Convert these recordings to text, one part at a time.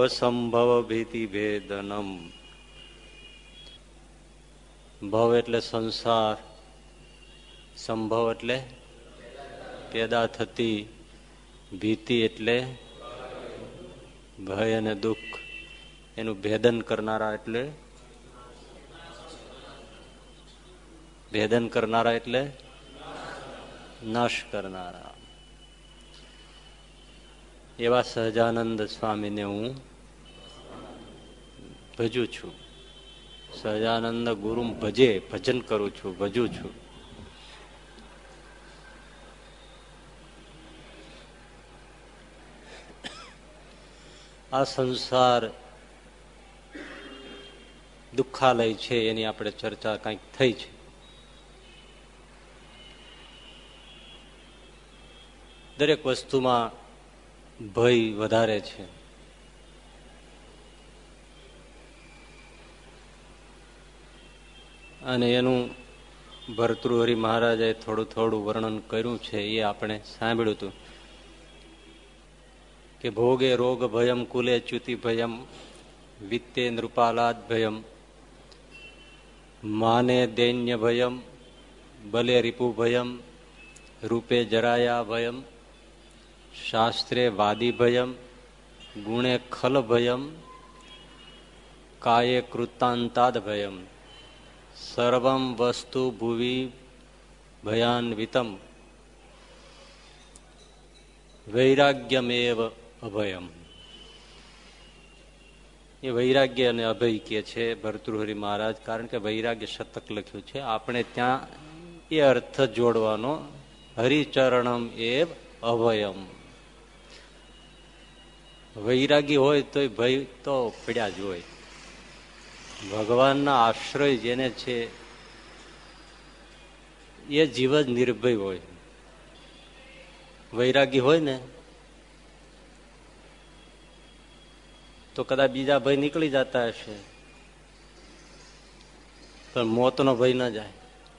સંભવ ભીતિ ભેદનમ. ભવ એટલે સંસાર, સંભવ એટલે પેદા થતી, ભીતિ એટલે ભય અને દુઃખ, એનું ભેદન કરનારા એટલે ભેદન કરનારા એટલે નાશ કરનારા. એવા સહજાનંદ સ્વામીને હું ભજું છું. સહજાનંદ ગુરુ ભજન કરું છું, ભજું છું. આ સંસાર દુઃખાલય છે, એની આપણે ચર્ચા કંઈક થઈ છે. દરેક વસ્તુમાં ભય વધારે છે. અને એનું ભર્તૃહરિ મહારાજે થોડું થોડું વર્ણન કર્યું છે, એ આપણે સાંભળ્યું હતું કે ભોગે રોગ ભયમ, કુલે ચ્યુતિ ભયમ, વિત્તે નૃપાલાદ ભયમ, માને દૈન્ય ભયમ, બલે રિપુ ભયમ, રૂપે જરાયા ભયમ, શાસ્ત્રે વાદી ભયમ, ગુણે ખલ ભયમ, કાયે કૃતાંતાદ ભયમ, સર્વમ વસ્તુ ભુવિ ભયાન્વિતમ, વૈરાગ્યમેવ અભયમ. એ વૈરાગ્ય અને અભય કે છે ભર્તૃહરિ મહારાજ, કારણ કે વૈરાગ્ય શતક લખ્યું છે. આપણે ત્યાં એ અર્થ જોડવાનો, હરિચરણમ એવ અભયમ. વૈરાગી હોય તો ભય તો પડ્યા જ હોય. ભગવાનના આશ્રય જેને છે એ જીવ જ નિર્ભય હોય. વૈરાગી હોય ને તો કદાચ બીજા ભય નીકળી જતા હશે, પણ મોતનો ભય ન જાય.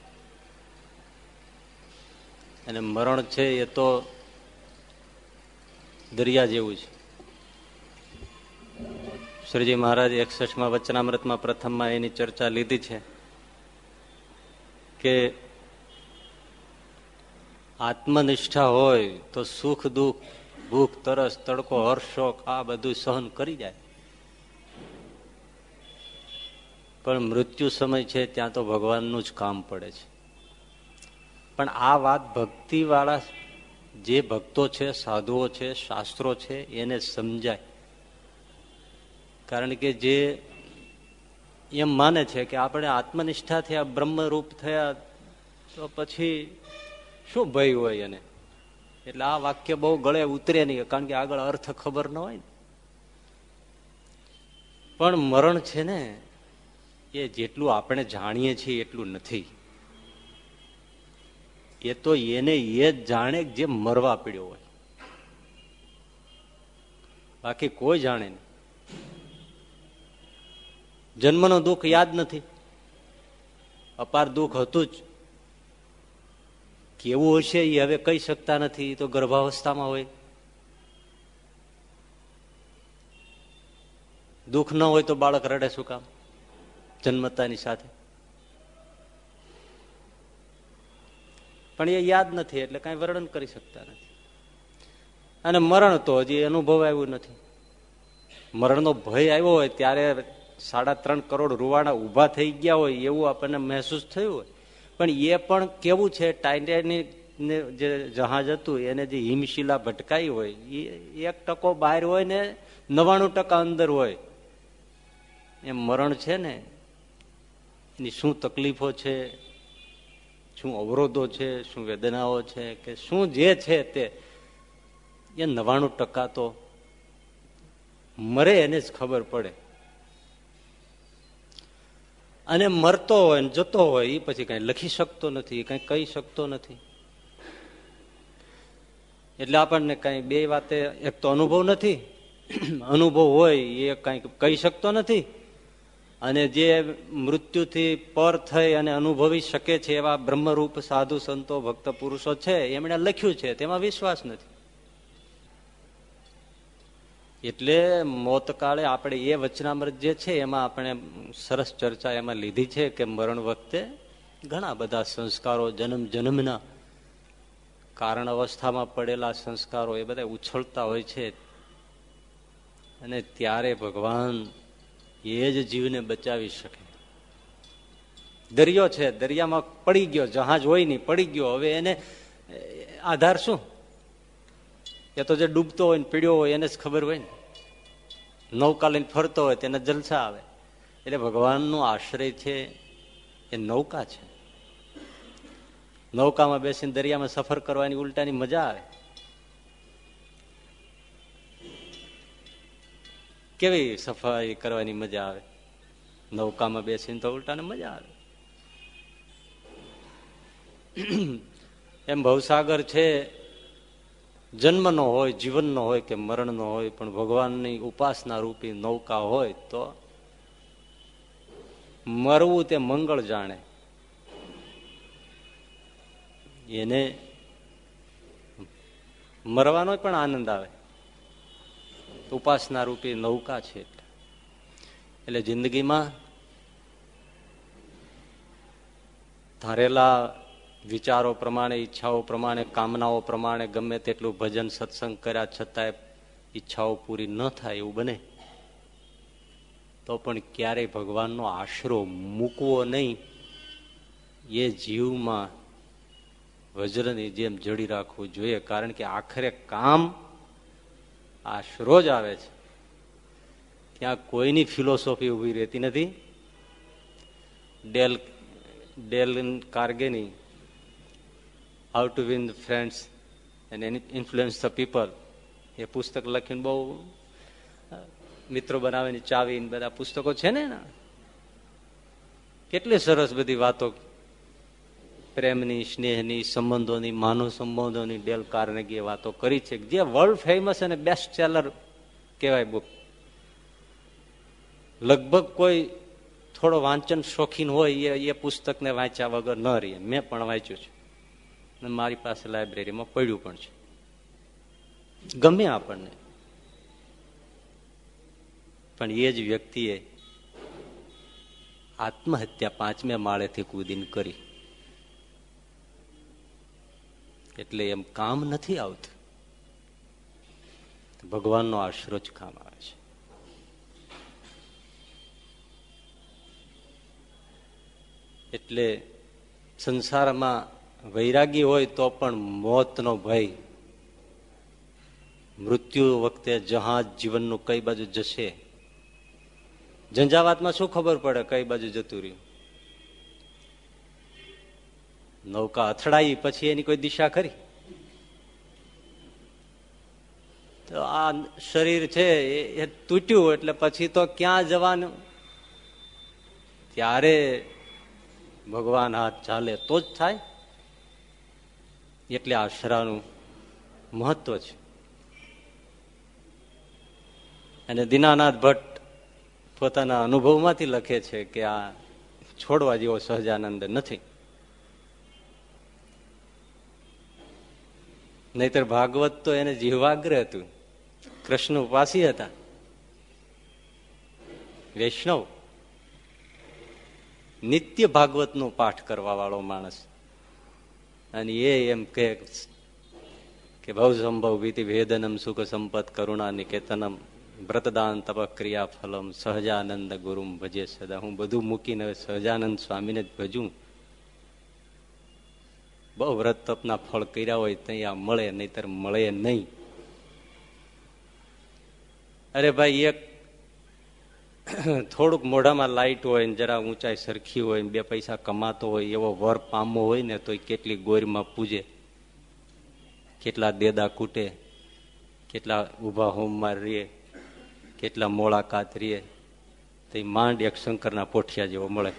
અને મરણ છે એ તો દરિયા જેવું છે. શ્રીજી મહારાજ 61માં વચનામૃતમાં પ્રથમમાં એની ચર્ચા લીધી છે કે આત્મનિષ્ઠા હોય તો સુખ દુઃખ, ભૂખ તરસ, તડકો હર્ષોક આ બધું સહન કરી જાય. પણ મૃત્યુ સમય છે ત્યાં તો ભગવાનનું જ કામ પડે છે. પણ આ વાત ભક્તિ વાળા જે ભક્તો છે, સાધુઓ છે, શાસ્ત્રો છે એને સમજાય. કારણ કે જે એમ માને છે કે આપણે આત્મનિષ્ઠા થયા, બ્રહ્મરૂપ થયા તો પછી શું ભય હોય એને, એટલે આ વાક્ય બહુ ગળે ઉતરે નહીં, કારણ કે આગળ અર્થ ખબર ન હોય ને. પણ મરણ છે ને એ જેટલું આપણે જાણીએ છીએ એટલું નથી. એ તો એને એ જ જાણે જે મરવા પડ્યો હોય, બાકી કોઈ જાણે નહીં. જન્મનો દુઃખ યાદ નથી, અપાર દુઃખ હતું જ. કેવું હશે એ હવે કહી શકતા નથી, તો ગર્ભાવસ્થામાં હોય. દુઃખ ન હોય તો બાળક રડે શું કામ જન્મતાની સાથે? પણ એ યાદ નથી એટલે કઈ વર્ણન કરી શકતા નથી. અને મરણ તો હજી અનુભવ આવ્યું નથી. મરણનો ભય આવ્યો હોય ત્યારે 3.5 કરોડ રૂવાડા ઉભા થઈ ગયા હોય એવું આપણને મહેસૂસ થયું હોય. પણ એ પણ કેવું છે, ટાઇટેનિક જે જહાજ હતું એને જે હિમશિલા ભટકાઈ હોય એ 1% બહાર હોય ને 99% અંદર હોય. એમ મરણ છે ને એની શું તકલીફો છે, શું અવરોધો છે, શું વેદનાઓ છે, કે શું જે છે તે એ 99% તો મરે એને જ ખબર પડે. અને મરતો હોય ને જતો હોય એ પછી કઈ લખી શકતો નથી, કઈ કહી શકતો નથી. એટલે આપણને કઈ બે વાતે, એક તો અનુભવ નથી, અનુભવ હોય એ કઈ કહી શકતો નથી, અને જે મૃત્યુથી પર થઈ અને અનુભવી શકે છે એવા બ્રહ્મરૂપ સાધુ સંતો ભક્ત પુરુષો છે એમણે લખ્યું છે તેમાં વિશ્વાસ નથી. એટલે મોતકાળે આપણે એ વચનામૃત જે છે એમાં આપણે સરસ ચર્ચા એમાં લીધી છે કે મરણ વખતે ઘણા બધા સંસ્કારો જન્મ જન્મના કારણ અવસ્થામાં પડેલા સંસ્કારો એ બધા ઉછળતા હોય છે અને ત્યારે ભગવાન એ જ જીવને બચાવી શકે. દરિયો છે, દરિયામાં પડી ગયો, જહાજ હોય નહીં, પડી ગયો, હવે એને આધાર શું? એ તો જે ડૂબતો હોય ને પીડ્યો હોય એને જ ખબર હોય ને. નૌકા લઈને ફરતો હોય તેને જલસા આવે. એટલે ભગવાનનો આશ્રય છે એ નૌકા છે. નૌકામાં બેસીને દરિયામાં સફર કરવાની ઉલટાની મજા આવે. કેવી સફાઈ કરવાની મજા આવે? નૌકામાં બેસીને તો ઉલટાને મજા આવે. એમ ભવસાગર છે, જન્મનો હોય, જીવનનો હોય કે મરણનો હોય, પણ ભગવાનની ઉપાસના રૂપી નૌકા હોય તો મરવું તે મંગળ જાણે. એને મરવાનો પણ આનંદ આવે. ઉપાસના રૂપી નૌકા છે. એટલે જિંદગીમાં ધારેલા વિચારો પ્રમાણે, ઈચ્છાઓ પ્રમાણે, કામનાઓ પ્રમાણે ગમે તેટલું ભજન સત્સંગ કર્યા છતાંય ઈચ્છાઓ પૂરી ન થાય એવું બને તો પણ ક્યારેય ભગવાનનો આશરો મૂકવો નહીં. એ જીવમાં વજ્રની જેમ જડી રાખવું જોઈએ. કારણ કે આખરે કામ આશરો જ આવે છે. ત્યાં કોઈની ફિલોસોફી ઉભી રહેતી નથી. ડેલ કાર્ગેની how to win friends and influence the people એ પુસ્તક લખીને બહુ મિત્રો બનાવીને ચાવી બધા પુસ્તકો છે ને. કેટલી સરસ બધી વાતો પ્રેમની, સ્નેહની, સંબંધોની, માનવ સંબંધોની ડેલ કાર્નેગીએ વાતો કરી છે, જે વર્લ્ડ ફેમસ અને બેસ્ટ સેલર કહેવાય બુક. લગભગ કોઈ થોડો વાંચન શોખીન હોય એ પુસ્તકને વાંચ્યા વગર ન રહે. મેં પણ વાંચ્યું છે, મારી પાસે લાઇબ્રેરીમાં પડ્યું પણ છે. ગમે આપણને, પણ એ જ વ્યક્તિએ આત્મહત્યા 5મે માળેથી કૂદીને કરી. એટલે એમ કામ નથી આવતું. ભગવાનનો આશરો જ કામ આવે છે. એટલે સંસારમાં વૈરાગી હોય તો પણ મોતનો ભય, મૃત્યુ વખતે જહાજ જીવનનું કઈ બાજુ જશે, ઝંઝાવાતમાં શું ખબર પડે કઈ બાજુ જતું રહ્યું? નૌકા અથડાઈ પછી એની કોઈ દિશા ખરી? તો આ શરીર છે એ તૂટ્યું એટલે પછી તો ક્યાં જવાનું? ત્યારે ભગવાન હાથ ચાલે તો જ થાય. એટલે આશરાનું મહત્વ છે. અને દીનાનાથ ભટ્ટ પોતાના અનુભવમાંથી લખે છે કે આ છોડવા જેવો સહજાનંદ નથી. નહીતર ભાગવત તો એને જીવાગ્ર હતું. કૃષ્ણ ઉપાસી હતા, વૈષ્ણવ, નિત્ય ભાગવતનો પાઠ કરવા વાળો માણસ. અને એ એમ કે ભવ સંભવ વિધિ ભેદનમ સુખ સંપત કરુણા નિકેતનમ વ્રતદાન તપ ક્રિયા ફલમ સહજાનંદ ગુરુમ ભજે સદા. હું બધું મૂકીને હવે સહજાનંદ સ્વામીને જ ભજું. બહુ વ્રત તપના ફળ કર્યા હોય ત્યાં મળે, નહીતર મળે નહીં. અરે ભાઈ, એક થોડુંક મોઢામાં લાઈટ હોય ને જરા ઊંચાઈ સરખી હોય ને 2 પૈસા કમાતો હોય એવો વર પામવો હોય ને તો કેટલી ગોરમાં પૂજે, કેટલા દેદા કૂટે, કેટલા ઉભા હોમમાં રીએ, કેટલા મોળાકાત રીએ, તો માંડ એક શંકરના પોઠિયા જેવો મળે.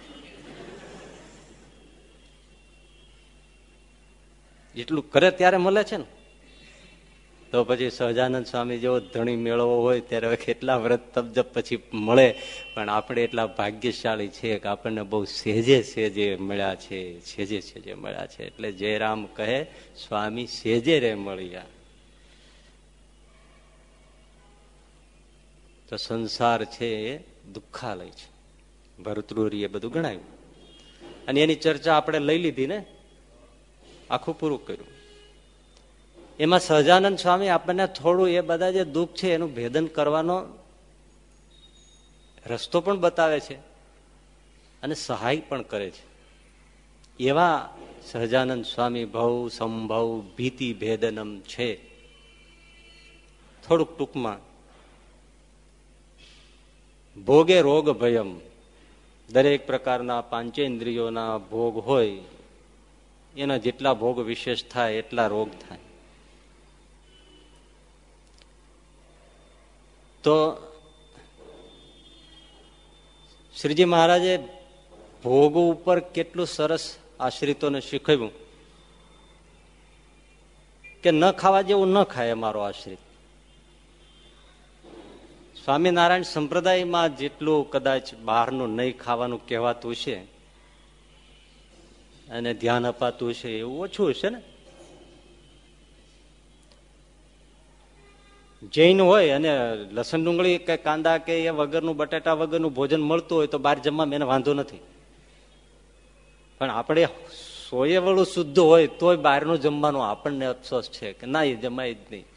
એટલું કરે ત્યારે મળે છે ને. તો પછી સહજાનંદ સ્વામી જેવો ધણી મેળવો હોય ત્યારે કેટલા વ્રત તપ પછી મળે. પણ આપણે એટલા ભાગ્યશાળી છે કે આપણને બહુ સહેજે સહેજે મળ્યા છે, સહેજે સહેજે મળ્યા છે. એટલે જયરામ કહે સ્વામી સહેજે રે મળ્યા. તો સંસાર છે એ દુઃખાલય છે. ભરતૃહરીએ બધું ગણાવ્યું અને એની ચર્ચા આપણે લઈ લીધી ને, આખું પૂરું કર્યું. એમાં સહજાનંદ સ્વામી આપણને થોડું એ બધા જે દુઃખ છે એનું ભેદન કરવાનો રસ્તો પણ બતાવે છે અને સહાય પણ કરે છે. એવા સહજાનંદ સ્વામી ભવ સંભવ ભીતિ ભેદનમ છે. થોડુંક ટૂંકમાં, ભોગે રોગ ભયમ, દરેક પ્રકારના પાંચેન્દ્રિયોના ભોગ હોય એના જેટલા ભોગ વિશેષ થાય એટલા રોગ થાય. તો શ્રીજી મહારાજે ભોગ ઉપર કેટલું સરસ આશ્રિતોને શીખવ્યું કે ન ખાવા જેવું ન ખાય અમારો આશ્રિત. સ્વામિનારાયણ સંપ્રદાયમાં જેટલું કદાચ બહારનું નહીં ખાવાનું કહેવાતું છે અને ધ્યાન અપાતું છે એવું ઓછું છે ને. જૈન હોય અને લસણ ડુંગળી કે કાંદા કે એ વગરનું બટાટા વગરનું ભોજન મળતું હોય તો બહાર જમવામાં એને વાંધો નથી. પણ આપણે સોએ વાળું શુદ્ધ હોય તોય બહારનું જમવાનું આપણને અફસોસ છે કે ના, એ જમાય જ નહીં,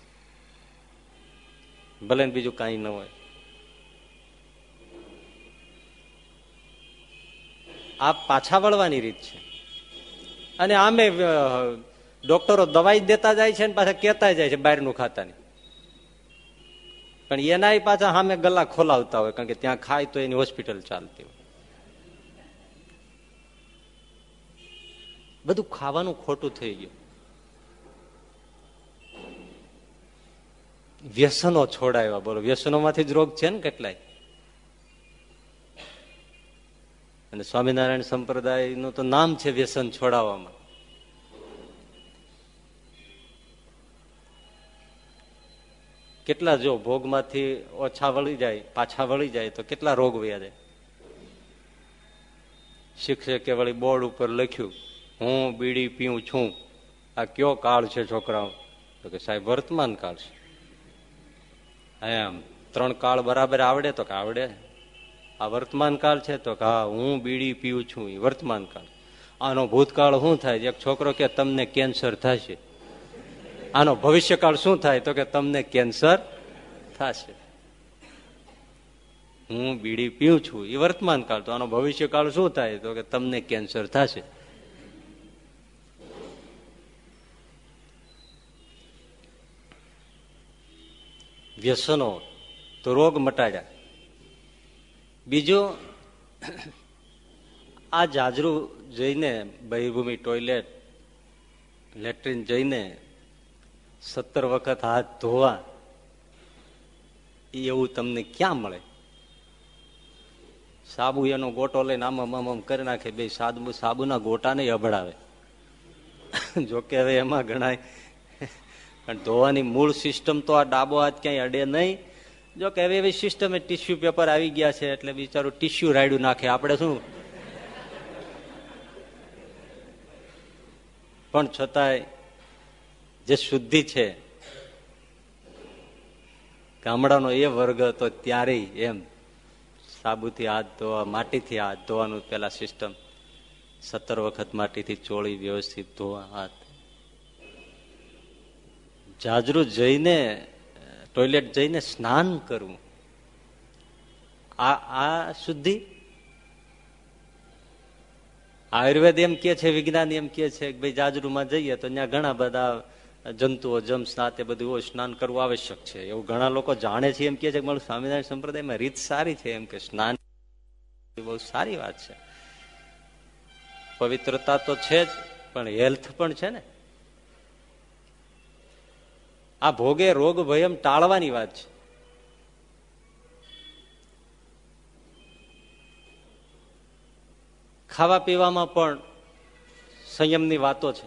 ભલે ને બીજું કઈ ન હોય. આ પાછા વળવાની રીત છે. અને આમે ડોક્ટરો દવાઈ દેતા જાય છે ને પાછા કહેતા જાય છે બહારનું ખાતા નહીં. પણ એના પાછા સામે ગલા ખોલાવતા હોય, કારણ કે ત્યાં ખાય તો એની હોસ્પિટલ ચાલતી હોય. બધું ખાવાનું ખોટું થઈ ગયું. વ્યસનો છોડાવ્યા. બોલો, વ્યસનોમાંથી જ રોગ છે ને કેટલાય. અને સ્વામિનારાયણ સંપ્રદાયનું તો નામ છે વ્યસન છોડાવવામાં. કેટલા જો ભોગમાંથી ઓછા વળી જાય, પાછા વળી જાય તો કેટલા રોગ વયા જાય. શિક્ષકે વળી બોર્ડ ઉપર લખ્યું, હું બીડી પીઉં છું. આ કયો કાળ છે છોકરાઓ? તો કે સાહેબ વર્તમાન કાળ છે. એમ 3 કાળ બરાબર આવડે? તો કે આવડે. આ વર્તમાન કાળ છે? તો કે હા, હું બીડી પીઉં છું એ વર્તમાન કાળ. આનો ભૂતકાળ શું થાય? એક છોકરો કે તમને કેન્સર થશે. આનો ભવિષ્યકાળ શું થાય? તો કે તમને કેન્સર થશે. હું બીડી પીઉં છું એ વર્તમાન કાળ. તો આનો ભવિષ્યકાળ શું થાય? તો કે તમને કેન્સર થશે. વ્યસનો તો રોગ મટાડ્યા. બીજું, આ જાજરૂ જઈને બહિર્ભૂમિ ટોયલેટ લેટ્રિન જઈને 17 વખત હાથ ધોવા એવું તમને ક્યાં મળે? સાબુ એનો ગોટો લઈને આમ કરી નાખે. બે સાબુના ગોટા નહીં અભડાવે. જોકે હવે એમાં ગણાય, પણ ધોવાની મૂળ સિસ્ટમ તો આ ડાબો હાથ ક્યાંય અડે નહીં. જો કે હવે એવી સિસ્ટમ ટીશ્યુ પેપર આવી ગયા છે એટલે બિચારું ટીશ્યુ રાયડું નાખે. આપણે શું? પણ છતાંય જે શુદ્ધિ છે, ગામડાનો એ વર્ગ હતો ત્યારે એમ સાબુથી હાથ ધોવા, માટીથી હાથ ધોવાનું પેલા સિસ્ટમ. 17 વખત માટીથી ચોળી વ્યવસ્થિત ધોવા હાથ. જાજરૂ જઈને ટોયલેટ જઈને સ્નાન કરવું, આ શુદ્ધિ. આયુર્વેદ એમ કે છે, વિજ્ઞાન એમ કે છે કે ભાઈ જાજરૂમાં જઈએ તો ત્યાં ઘણા બધા જંતુઓ, જમ્સના તે બધું હોય, સ્નાન કરવું આવશ્યક છે. એવું ઘણા લોકો જાણે છે, એમ કે છે કે મારું સ્વામિનારાયણ સંપ્રદાયમાં રીત સારી છે, એમ કે સ્નાન બહુ સારી વાત છે. પવિત્રતા તો છે જ, પણ હેલ્થ પણ છે ને. આ ભોગે રોગ ભયમ ટાળવાની વાત છે. ખાવા પીવામાં પણ સંયમની વાતો છે,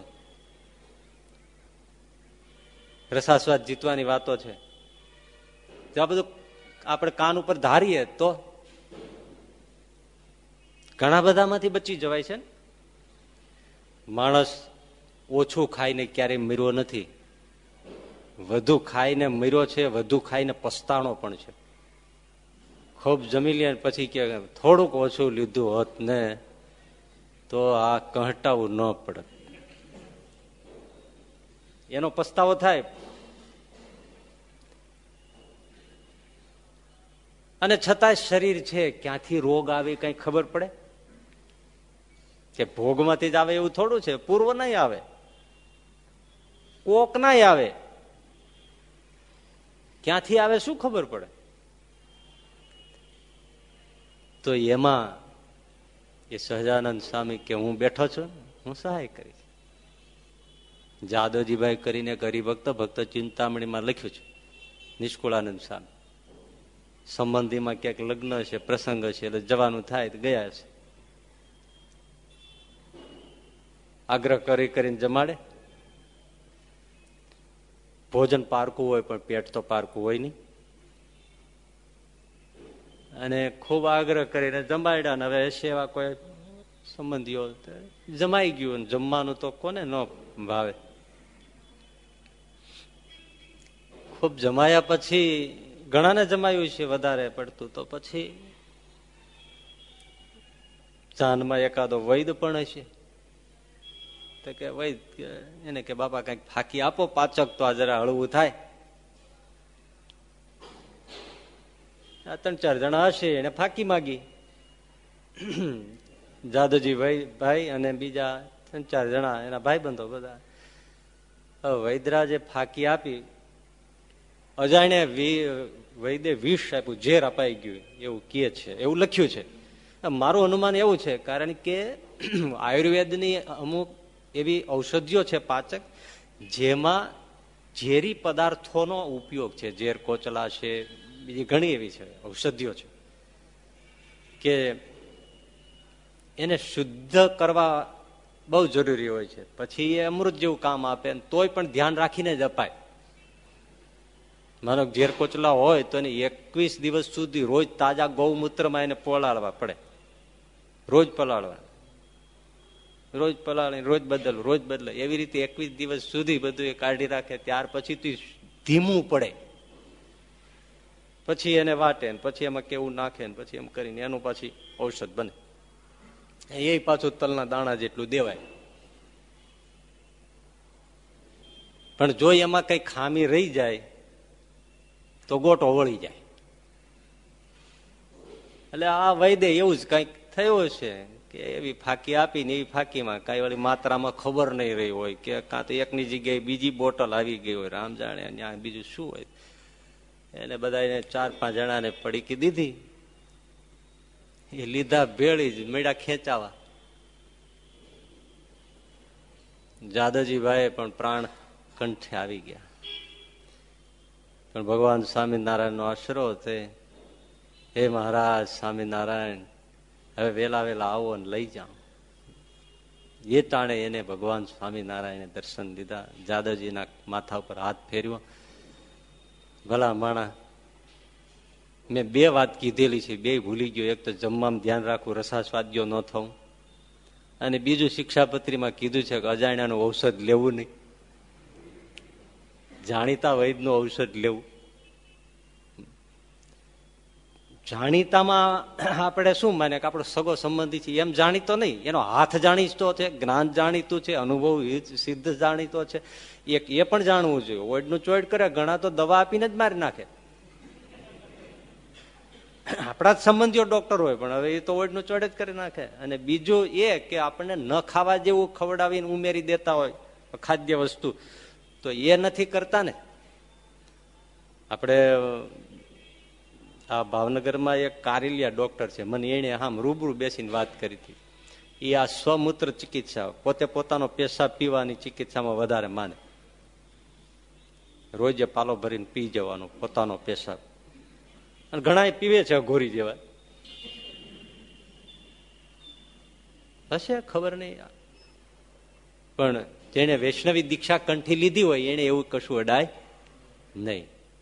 રસાસ્વાદ જીતવાની વાતો છે. આ બધું આપણે કાન ઉપર ધારીએ તો ઘણા બધામાંથી બચી જવાય છે. માણસ ઓછું ખાઈને ક્યારેય મર્યો નથી, વધુ ખાઈને મર્યો છે, વધુ ખાઈને પસ્તાણો પણ છે. ખૂબ જમી લે પછી કે થોડુંક ઓછું લીધું હોત ને તો આ કહટાવું ન પડત. એનો પસ્તાવો થાય. અને છતાંય શરીર છે, ક્યાંથી રોગ આવે કઈ ખબર પડે કે ભોગમાંથી જ આવે એવું થોડું છે. પૂર્વ નહીં આવે, કોક ના આવે, ક્યાંથી આવે શું ખબર પડે. તો એમાં એ સહજાનંદ સ્વામી કે હું બેઠો છું, હું સહાય કરીશ. જાદવજીભાઈ કરીને હરિભક્ત ભક્ત ચિંતામણીમાં લખ્યું છે. નિષ્કુળાનંદ સ્વામી સંબંધીમાં ક્યાંક લગ્ન છે, પ્રસંગ છે, એટલે જવાનું થાય તો ગયા છે. આગ્રહ કરીને જમાડે. ભોજન પારકું હોય પણ પેટ તો પારકું હોય નહીં. અને ખૂબ આગ્રહ કરીને જમાડ્યા. ને હવે સેવા કોઈ સંબંધીઓ જમાઈ ગયું. જમવાનું તો કોને ન ભાવે. ખૂબ જમાયા પછી ઘણાને જમાયું છે વધારે પડતું, તો પછી જાનમાં એકાદો વૈદ પણ હશે તો કે વૈદ એને કે બાપા કઈક ફાંકી આપો, પાચક તો આ જરા હળવું થાય. આ 3-4 જણા હશે, એને ફાંકી માગી. જાદવજી ભાઈ અને બીજા 3-4 જણા એના ભાઈબંધો બધા. વૈદરાજે ફાંકી આપી. અજાણે વૈદે વિષ આપ્યું, ઝેર અપાઈ ગયું એવું કહે છે, એવું લખ્યું છે. મારું અનુમાન એવું છે, કારણ કે આયુર્વેદની અમુક એવી ઔષધિઓ છે પાચક, જેમાં ઝેરી પદાર્થોનો ઉપયોગ છે. ઝેર કોચલા છે, બીજી ઘણી એવી છે ઔષધિઓ છે કે એને શુદ્ધ કરવા બહુ જરૂરી હોય છે. પછી એ અમૃત જેવું કામ આપે, તોય પણ ધ્યાન રાખીને જ અપાય. માનો ઝેર કોચલા હોય તો એને 21 દિવસ સુધી રોજ તાજા ગૌમૂત્રમાં એને પલાળવા પડે. રોજ પલાળવા, રોજ પલાળી, રોજ બદલ, રોજ બદલે. એવી રીતે 21 દિવસ સુધી બધું એ કાઢી રાખે. ત્યાર પછી ધીમું પડે, પછી એને વાટે, પછી એમાં કેવું નાખે, પછી એમ કરીને એનું પાછી ઔષધ બને. એ પાછું તલના દાણા જેટલું દેવાય. પણ જો એમાં કઈ ખામી રહી જાય તો ગોટો વળી જાય. એટલે આ વૈદે એવું જ કઈક થયું છે કે એવી ફાંકી આપીને એવી ફાંકીમાં કઈ વાળી માત્રામાં ખબર નહીં રહી હોય, કે કાં તો એકની જગ્યાએ બીજી બોટલ આવી ગઈ હોય, રામ જાણે ત્યાં બીજું શું હોય. એને બધા 4-5 જણાને પડીકી દીધી. એ લીધા ભેળી જ મેળા ખેંચાવા. જાદવજીભાઈ પણ પ્રાણ કંઠે આવી ગયા. પણ ભગવાન સ્વામિનારાયણ નો આશરો છે. હે મહારાજ સ્વામિનારાયણ, હવે વેલા આવો અને લઈ જાઓ. એ ટાણે એને ભગવાન સ્વામિનારાયણે દર્શન દીધા. જાદવજીના માથા ઉપર હાથ ફેર્યો. ભલા માણા, મેં 2 વાત કીધેલી છે, 2 ભૂલી ગયો. એક તો જમવામાં ધ્યાન રાખવું, રસાસ્વાદ્યો ન થવું. અને બીજું શિક્ષાપત્રીમાં કીધું છે કે અજાણ્યાનું ઔષધ લેવું નહીં, જાણીતા વૈદનું ઔષધ લેવું. જાણીતામાં આપણે શું માને કે આપણો સગો સંબંધી છે એમ જાણીતો નહીં. એનો હાથ જાણીતો છે, જ્ઞાન જાણીતું છે, અનુભવ સિદ્ધ જાણીતો છે. એક એ પણ જાણવું જોઈએ. ઓઈડનું ચોઈડ કરે, ઘણા તો દવા આપીને જ મારી નાખે. આપણા જ સંબંધીઓ ડોક્ટર હોય, પણ હવે એ તો ઓઈડનું ચોઈડ જ કરી નાખે. અને બીજું એ કે આપણને ન ખાવા જેવું ખવડાવીને ઉમેરી દેતા હોય ખાદ્ય વસ્તુ, તો એ નથી કરતા ને. આપણે આ ભાવનગરમાં એક કારેલિયા ડોક્ટર છે, મને એને આમ રૂબરૂ બેસીને વાત કરી હતી. એ આ સ્વમૂત્ર ચિકિત્સા, પોતે પોતાનો પેશાબ પીવાની ચિકિત્સામાં વધારે માને. રોજ પાલો ભરીને પી જવાનો પોતાનો પેશાબ. અને ઘણા પીવે છે ઘોરી જેવા. હશે, ખબર નહીં. પણ જેને વૈષ્ણવી દીક્ષા કંઠી લીધી હોય એને એવું કશું અડાય નહીં.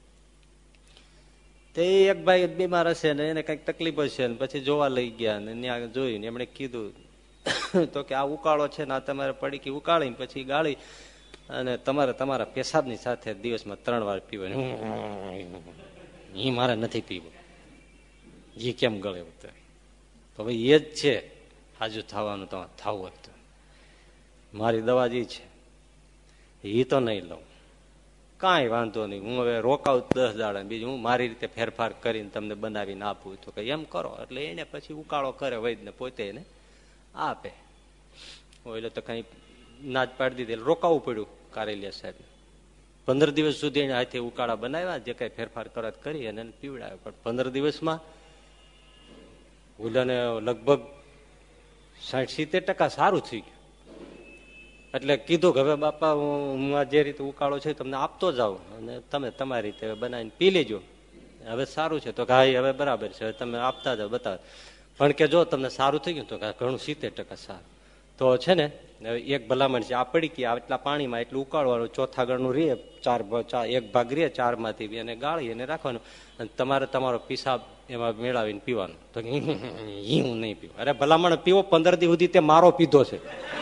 તે એક ભાઈ બીમાર હશે ને એને કઈક તકલીફ હશે ને પછી જોવા લઈ ગયા ને ત્યાં જોયું ને એમણે કીધું તો કે આ ઉકાળો છે ને આ તમારે પડીકી ઉકાળીને પછી ગાળી અને તમારે તમારા પેશાબની સાથે દિવસમાં 3 વાર પીવાનું. એ મારે નથી પીવું. ઘી કેમ ગળે ઉતરે? તો ભાઈ એ જ છે આજુ થવાનું, તમારે થવું હોય તો મારી દવા જ છે, એ તો નહીં લઉં, કાંઈ વાંધો નહીં, હું હવે રોકાવું 10 દાડા, બીજું હું મારી રીતે ફેરફાર કરીને તમને બનાવીને આપું. તો કે એમ કરો. એટલે એને પછી ઉકાળો કરે વૈદ્યને, પોતે એને આપે. એટલે તો કઈ ના જ પાડી દીધી, રોકાવું પડ્યું કારેલિયા સાહેબ. 15 દિવસ સુધી એને હાથે ઉકાળા બનાવ્યા, જે કઈ ફેરફાર કરત કરી અને પીવડાવ્યો. પણ 15 દિવસમાં ઓલાને લગભગ 60-70% સારું થઈ ગયું. એટલે કીધું કે હવે બાપા હું આ જે રીતે ઉકાળો છે તમને આપતો જાઉં, અને તમે તમારી રીતે બનાવીને પી લેજો, હવે સારું છે. તો કે હા હવે બરાબર છે, તમે આપતા જાઓ, બતાવો. પણ કે જો તમને સારું થઈ ગયું તો ઘણું 70% સારું. તો છે ને એક ભલામણ છે, આ પડી કે આટલા પાણીમાં એટલું ઉકાળવાનું, ચોથા ગણનું રે, એક ભાગ રે 4 માંથી, એને ગાળી અને રાખવાનું, અને તમારે તમારો પિશાબ એમાં મેળવીને પીવાનું. તો હું નહીં પીવું. અરે ભલામણ પીવો, 15 દિવસ સુધી તે મારો પીધો છે.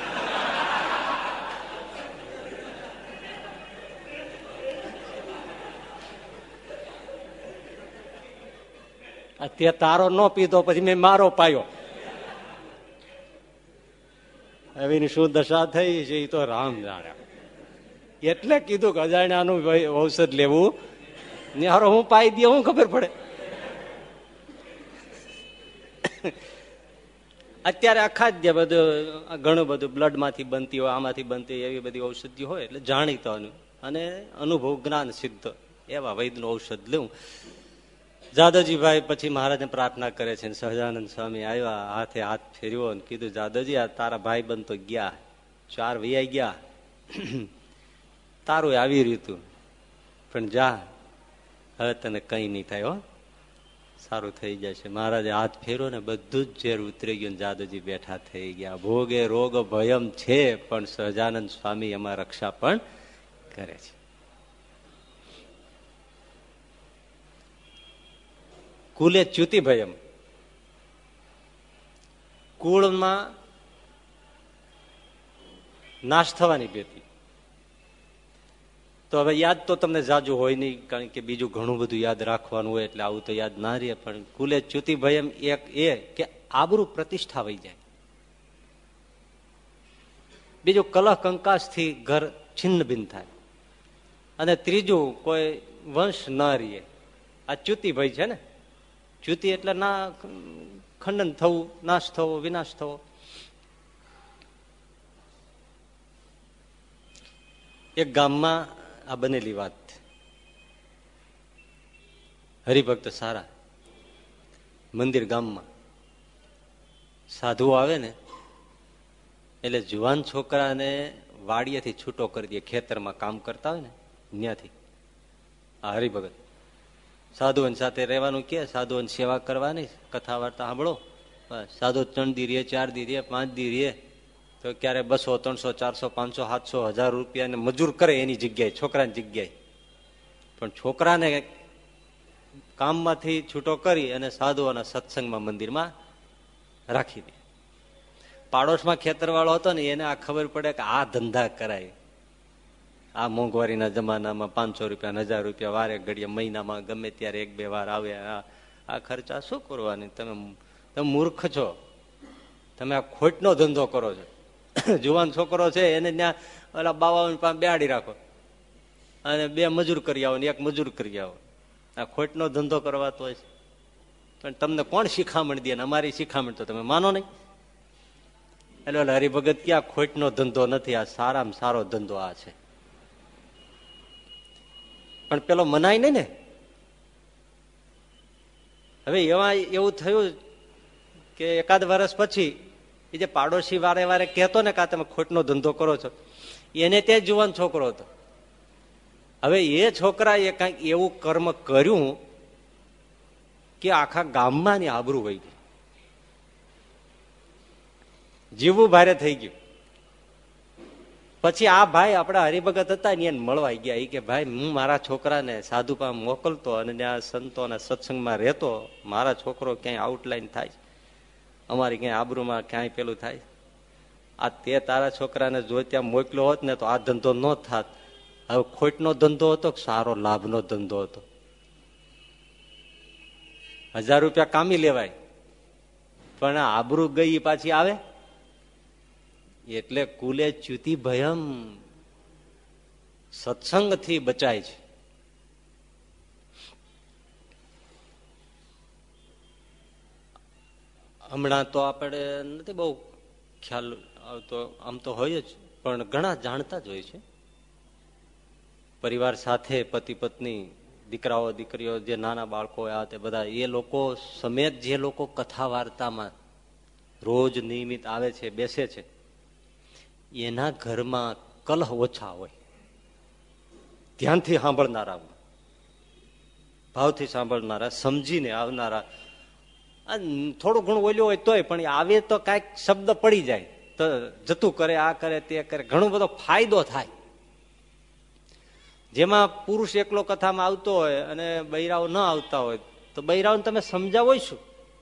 તે તારો ન પીધો, પછી મેં મારો પાયો. હવે એની શું દશા થઈ છે એ તો રામ જાણે. એટલે કીધું કે અજાણ્યાનું ઔષધ લેવું ને, હારો હું પાઈ દે, હું ખબર પડે. અત્યારે આખા જ બધું ઘણું બધું બ્લડ માંથી બનતી હોય, આમાંથી બનતી એવી બધી ઔષધિ હોય, એટલે જાણીતાનું અને અનુભવ જ્ઞાન સિદ્ધ એવા વૈદ્યનું ઔષધ લેવું. જાદવજીભાઈ પછી મહારાજને પ્રાર્થના કરે છે. સહજાનંદ સ્વામી આવ્યા, હાથે હાથ ફેર્યો અને કીધું, જાદવજી આ તારા ભાઈ બંધ તો ગયા, 4 વૈયા ગયા, તારું આવી રીતું, પણ જા હવે તને કઈ નહીં થાય, હો સારું થઈ જશે. મહારાજે હાથ ફેર્યો ને બધું જ ઝેર ઉતરી ગયું. જાદવજી બેઠા થઈ ગયા. ભોગે રોગ ભયમ છે, પણ સહજાનંદ સ્વામી એમાં રક્ષા પણ કરે છે. કુલે ચ્યુતિ ભયમ, કુળમાં નાશ થવાની ભીતિ. તો હવે યાદ તો તમને જાજુ હોય નહીં, કારણ કે બીજું ઘણું બધું યાદ રાખવાનું હોય, એટલે આવું તો યાદ ના રહે. પણ કુલે ચ્યુતિ ભયમ એક એ કે આબરૂ પ્રતિષ્ઠા વહી જાય. બીજું કલહ કંકાસ થી ઘર છિન્ન ભિન્ન થાય. અને ત્રીજું કોઈ વંશ ન રહે. આ ચ્યુતિ ભય છે ને. ચ્યુતિ એટલે ના ખંડન થવું, નાશ થવો, વિનાશ થવો. એક ગામમાં આ બનેલી વાત. હરિભક્ત સારા, મંદિર ગામમાં સાધુઓ આવે ને એટલે જુવાન છોકરાને વાડિયાથી છૂટો કરી દે. ખેતરમાં કામ કરતા હોય ને ત્યાંથી આ હરિભગત સાધુઓની સાથે રહેવાનું કે, સાધુઓની સેવા કરવાની, કથા વાર્તા સાંભળો. સાધુ 3 દી રે, 4 દી રે, 5 દી રે, તો ક્યારે 200, 300, 400, 500, 700, 1000 રૂપિયાને મજૂર કરે એની જગ્યાએ, છોકરાની જગ્યાએ. પણ છોકરાને કામમાંથી છૂટો કરી અને સાધુઓના સત્સંગમાં મંદિરમાં રાખી દે. પાડોશમાં ખેતરવાળો હતો ને એને આ ખબર પડે કે આ ધંધા કરાય. આ મોંઘવારીના જમાનામાં 500 રૂપિયા, 1000 રૂપિયા વારે ઘડીએ મહિનામાં ગમે ત્યારે 1-2 વાર આવે. આ ખર્ચા શું કરવાની? તમે મૂર્ખ છો, તમે આ ખોટનો ધંધો કરો છો. જુવાન છોકરો છે એને ત્યાં ઓલા બાવા પાસે બેહાડી રાખો અને 2 મજૂર કરી આવો ને 1 મજૂર કરી આવો. આ ખોટનો ધંધો કરવાતો હોય છે. પણ તમને કોણ શિખામણ દે? અમારી શિખામણ તો તમે માનો નહીં. એટલે હરિભગત કે આ ખોટનો ધંધો નથી, આ સારામાં સારો ધંધો આ છે. પણ પેલો મનાય નહીં ને. હવે એવું થયું કે એકાદ વર્ષ પછી એ જે પાડોશી વારે વારે કહેતો ને કે તમે ખોટનો ધંધો કરો છો, એને ત્યાં જુવાન છોકરો હતો. હવે એ છોકરાએ કઈક એવું કર્મ કર્યું કે આખા ગામમાં ની આબરૂ વહી ગઈ, જીવવું ભારે થઈ ગયું. પછી આ ભાઈ આપડા હરિભગત હતા ને એને મળવા ગયા. એ કે ભાઈ હું મારા છોકરાને સાધુ પાસે મોકલતો અને ત્યાં સંતોના સત્સંગમાં રહેતો, મારા છોકરો ક્યાંય આઉટલાઈન થાય, અમારી ક્યાંય આબરૂમાં ક્યાંય પેલું થાય. આ તે તારા છોકરાને જો ત્યાં મોકલ્યો હોત ને તો આ ધંધો ન થાત. હવે ખોટનો ધંધો હતો કે સારો લાભનો ધંધો હતો? 1000 રૂપિયા કામી લેવાય, પણ આબરૂ ગઈ પાછી આવે. એટલે કુલે ચ્યુતિ ભયમ, સત્સંગથી બચાય છે. હમણાં તો આપણે નથી બહુ ખ્યાલ આવતો, આમ તો હોય જ, પણ ઘણા જાણતા જ હોય છે. પરિવાર સાથે પતિ પત્ની, દીકરાઓ દીકરીઓ, જે નાના બાળકો આ તે બધા, એ લોકો સમેત જે લોકો કથા વાર્તામાં રોજ નિયમિત આવે છે, બેસે છે, એના ઘરમાં કલહ ઓછા હોય. ધ્યાનથી સાંભળનારા, ભાવથી સાંભળનારા, સમજીને આવનારા. થોડું ઘણું ઓલ્યું હોય તોય પણ આવે તો કાંઈક શબ્દ પડી જાય તો જતું કરે, આ કરે તે કરે, ઘણો બધો ફાયદો થાય. જેમાં પુરુષ એકલો કથામાં આવતો હોય અને બૈરાઓ ન આવતા હોય તો બૈરાઓને તમે સમજાવો શું?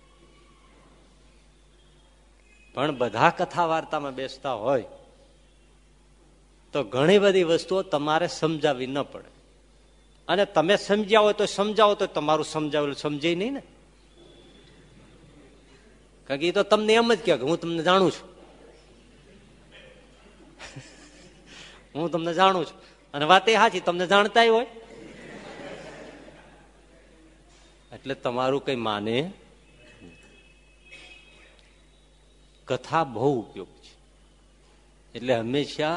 પણ બધા કથા વાર્તામાં બેસતા હોય તો ઘણી બધી વસ્તુઓ તમારે સમજાવવી ન પડે. અને તમે સમજ્યા હોય તો સમજાવો તો તમારું સમજાવેલું સમજે નહીં ને. કારણ કે એ તો તમને એમ જ કહે કે હું તમને જાણું છું, હું તમને જાણું છું. અને વાત એ સાચી, તમને જાણતા હોય એટલે તમારું કઈ માને. કથા બહુ ઉપયોગી છે. એટલે હંમેશા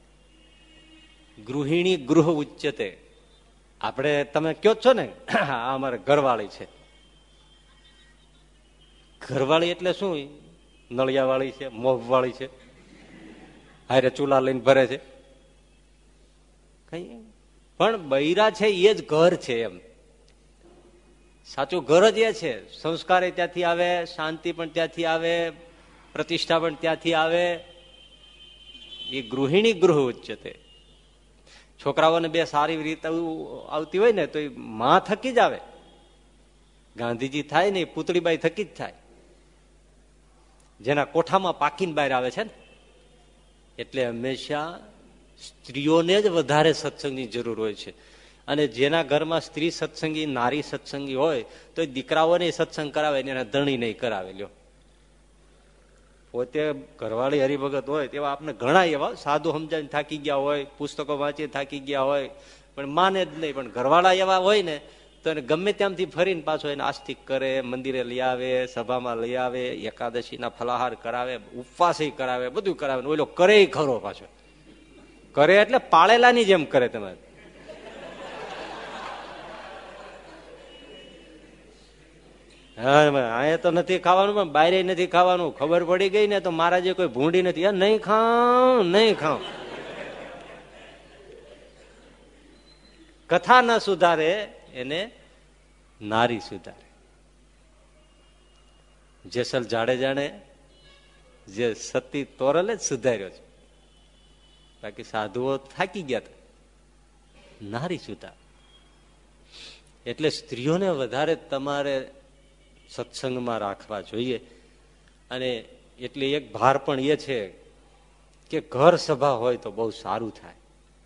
ગૃહિણી ગૃહ ઉચ્ચતે. આપણે તમે કયો છો ને, આ અમારે ઘરવાળી છે. ઘરવાળી એટલે શું? નળિયા વાળી છે, મોહ વાળી છે, હારે ચૂલા લઈને ભરે છે. કઈ પણ બૈરા છે એ જ ઘર છે. એમ સાચું ઘર જ એ છે. સંસ્કાર ત્યાંથી આવે, શાંતિ પણ ત્યાંથી આવે, પ્રતિષ્ઠા પણ ત્યાંથી આવે. એ ગૃહિણી ગૃહ ઉચ્ચતે. છોકરાઓને બે સારી રીતે આવતી હોય ને તો એ માં થકી જ આવે. ગાંધીજી થાય ને પૂતળીબાઈ થકી જ થાય, જેના કોઠામાં પાકીને બહાર આવે છે ને. એટલે હંમેશા સ્ત્રીઓને જ વધારે સત્સંગની જરૂર હોય છે. અને જેના ઘરમાં સ્ત્રી સત્સંગી, નારી સત્સંગી હોય તો દીકરાઓને સત્સંગ કરાવે, એના ધણી નહીં કરાવે. લ્યો, પોતે ઘરવાળી હરિભગત હોય તેવા આપણે ઘણા એવા સાધુ સમજાવીને થાકી ગયા હોય, પુસ્તકો વાંચી થાકી ગયા હોય, પણ માને જ નહીં. પણ ઘરવાળા એવા હોય ને તો એને ગમે ત્યાંથી ફરીને પાછો એને આસ્તિક કરે, મંદિરે લઈ આવે, સભામાં લઈ આવે, એકાદશીના ફલાહાર કરાવે, ઉપવાસ કરાવે, બધું કરાવે. ઓલો કરે ખરો, પાછો કરે એટલે પાળેલાની જેમ કરે. તમારે હા, અહીંયા તો નથી ખાવાનું, પણ બહાર નથી ખાવાનું. ખબર પડી ગઈ ને તો મારા જે કોઈ ભૂંડી નથી, નહીં ખાવ, નહીં ખાવ. કથા ન સુધારે એને નારી સુધારે. જેસલ જાડેજાને જે સતી તોરલે જ સુધાર્યો છે. બાકી સાધુઓ થાકી ગયા હતા, નારી સુધાર. એટલે સ્ત્રીઓને વધારે તમારે સત્સંગમાં રાખવા જોઈએ. અને એટલે એક ભાર પણ એ છે કે ઘર સભા હોય તો બહુ સારું થાય.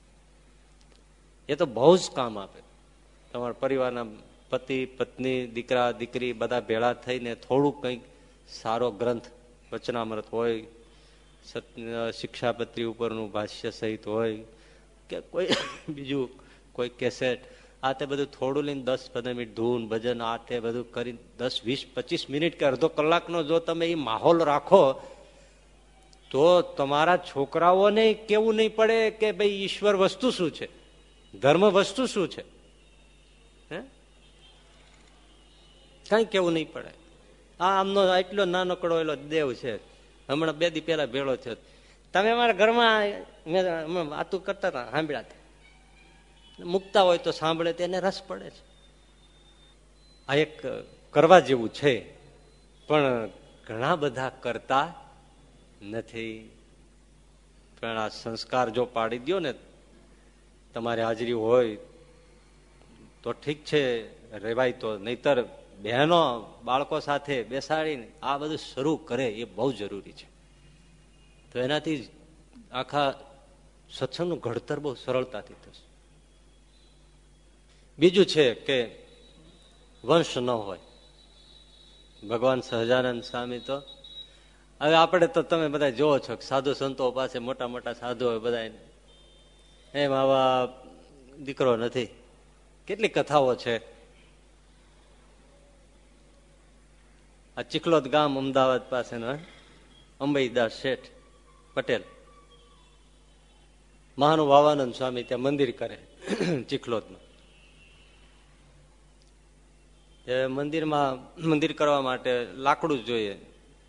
એ તો બહુ જ કામ આપે. તમારા પરિવારના પતિ પત્ની, દીકરા દીકરી બધા ભેળા થઈને થોડુંક કંઈક સારો ગ્રંથ, વચનામૃત હોય, શિક્ષાપત્રી ઉપરનું ભાષ્ય સહિત હોય, કે કોઈ બીજું કોઈ કેસેટ, આ તે બધું થોડું લઈને 10-15 મિનિટ ધૂન ભજન આ તે બધું કરી 10-20-25 મિનિટ કે અડધો કલાકનો જો તમે એ માહોલ રાખો તો તમારા છોકરાઓને કેવું નહીં પડે કે ભાઈ ઈશ્વર વસ્તુ શું છે, ધર્મ વસ્તુ શું છે. કઈ કેવું નહીં પડે. આ આમનો એટલો નાનકડો એલો દેવ છે, હમણાં 2 દી પહેલા ભેળો થયો. તમે અમારા ઘરમાં વાતું કરતા હતા, સાંભળ્યા, મૂકતા હોય તો સાંભળે તેને રસ પડે છે. આ એક કરવા જેવું છે, પણ ઘણા બધા કરતા નથી. પણ આ સંસ્કાર જો પાડી દો ને, તમારી હાજરી હોય તો ઠીક છે, રેવાય તો. નહીતર બહેનો બાળકો સાથે બેસાડીને આ બધું શરૂ કરે એ બહુ જરૂરી છે. તો એનાથી આખા સત્સંગનું ઘડતર બહુ સરળતાથી થશે. બીજું છે કે વંશ ન હોય. ભગવાન સહજાનંદ સ્વામી તો હવે આપણે તો તમે બધા જોવો છો સાધુ સંતો પાસે મોટા મોટા સાધુ હોય બધા એમ આવા દીકરો નથી. કેટલી કથાઓ છે. આ ચિખલોદ ગામ અમદાવાદ પાસેનો અંબઈદાસ શેઠ પટેલ મહાનુભાવાનંદ સ્વામી ત્યાં મંદિર કરે ચિખલોદમાં. મંદિર કરવા માટે લાકડું જ જોઈએ.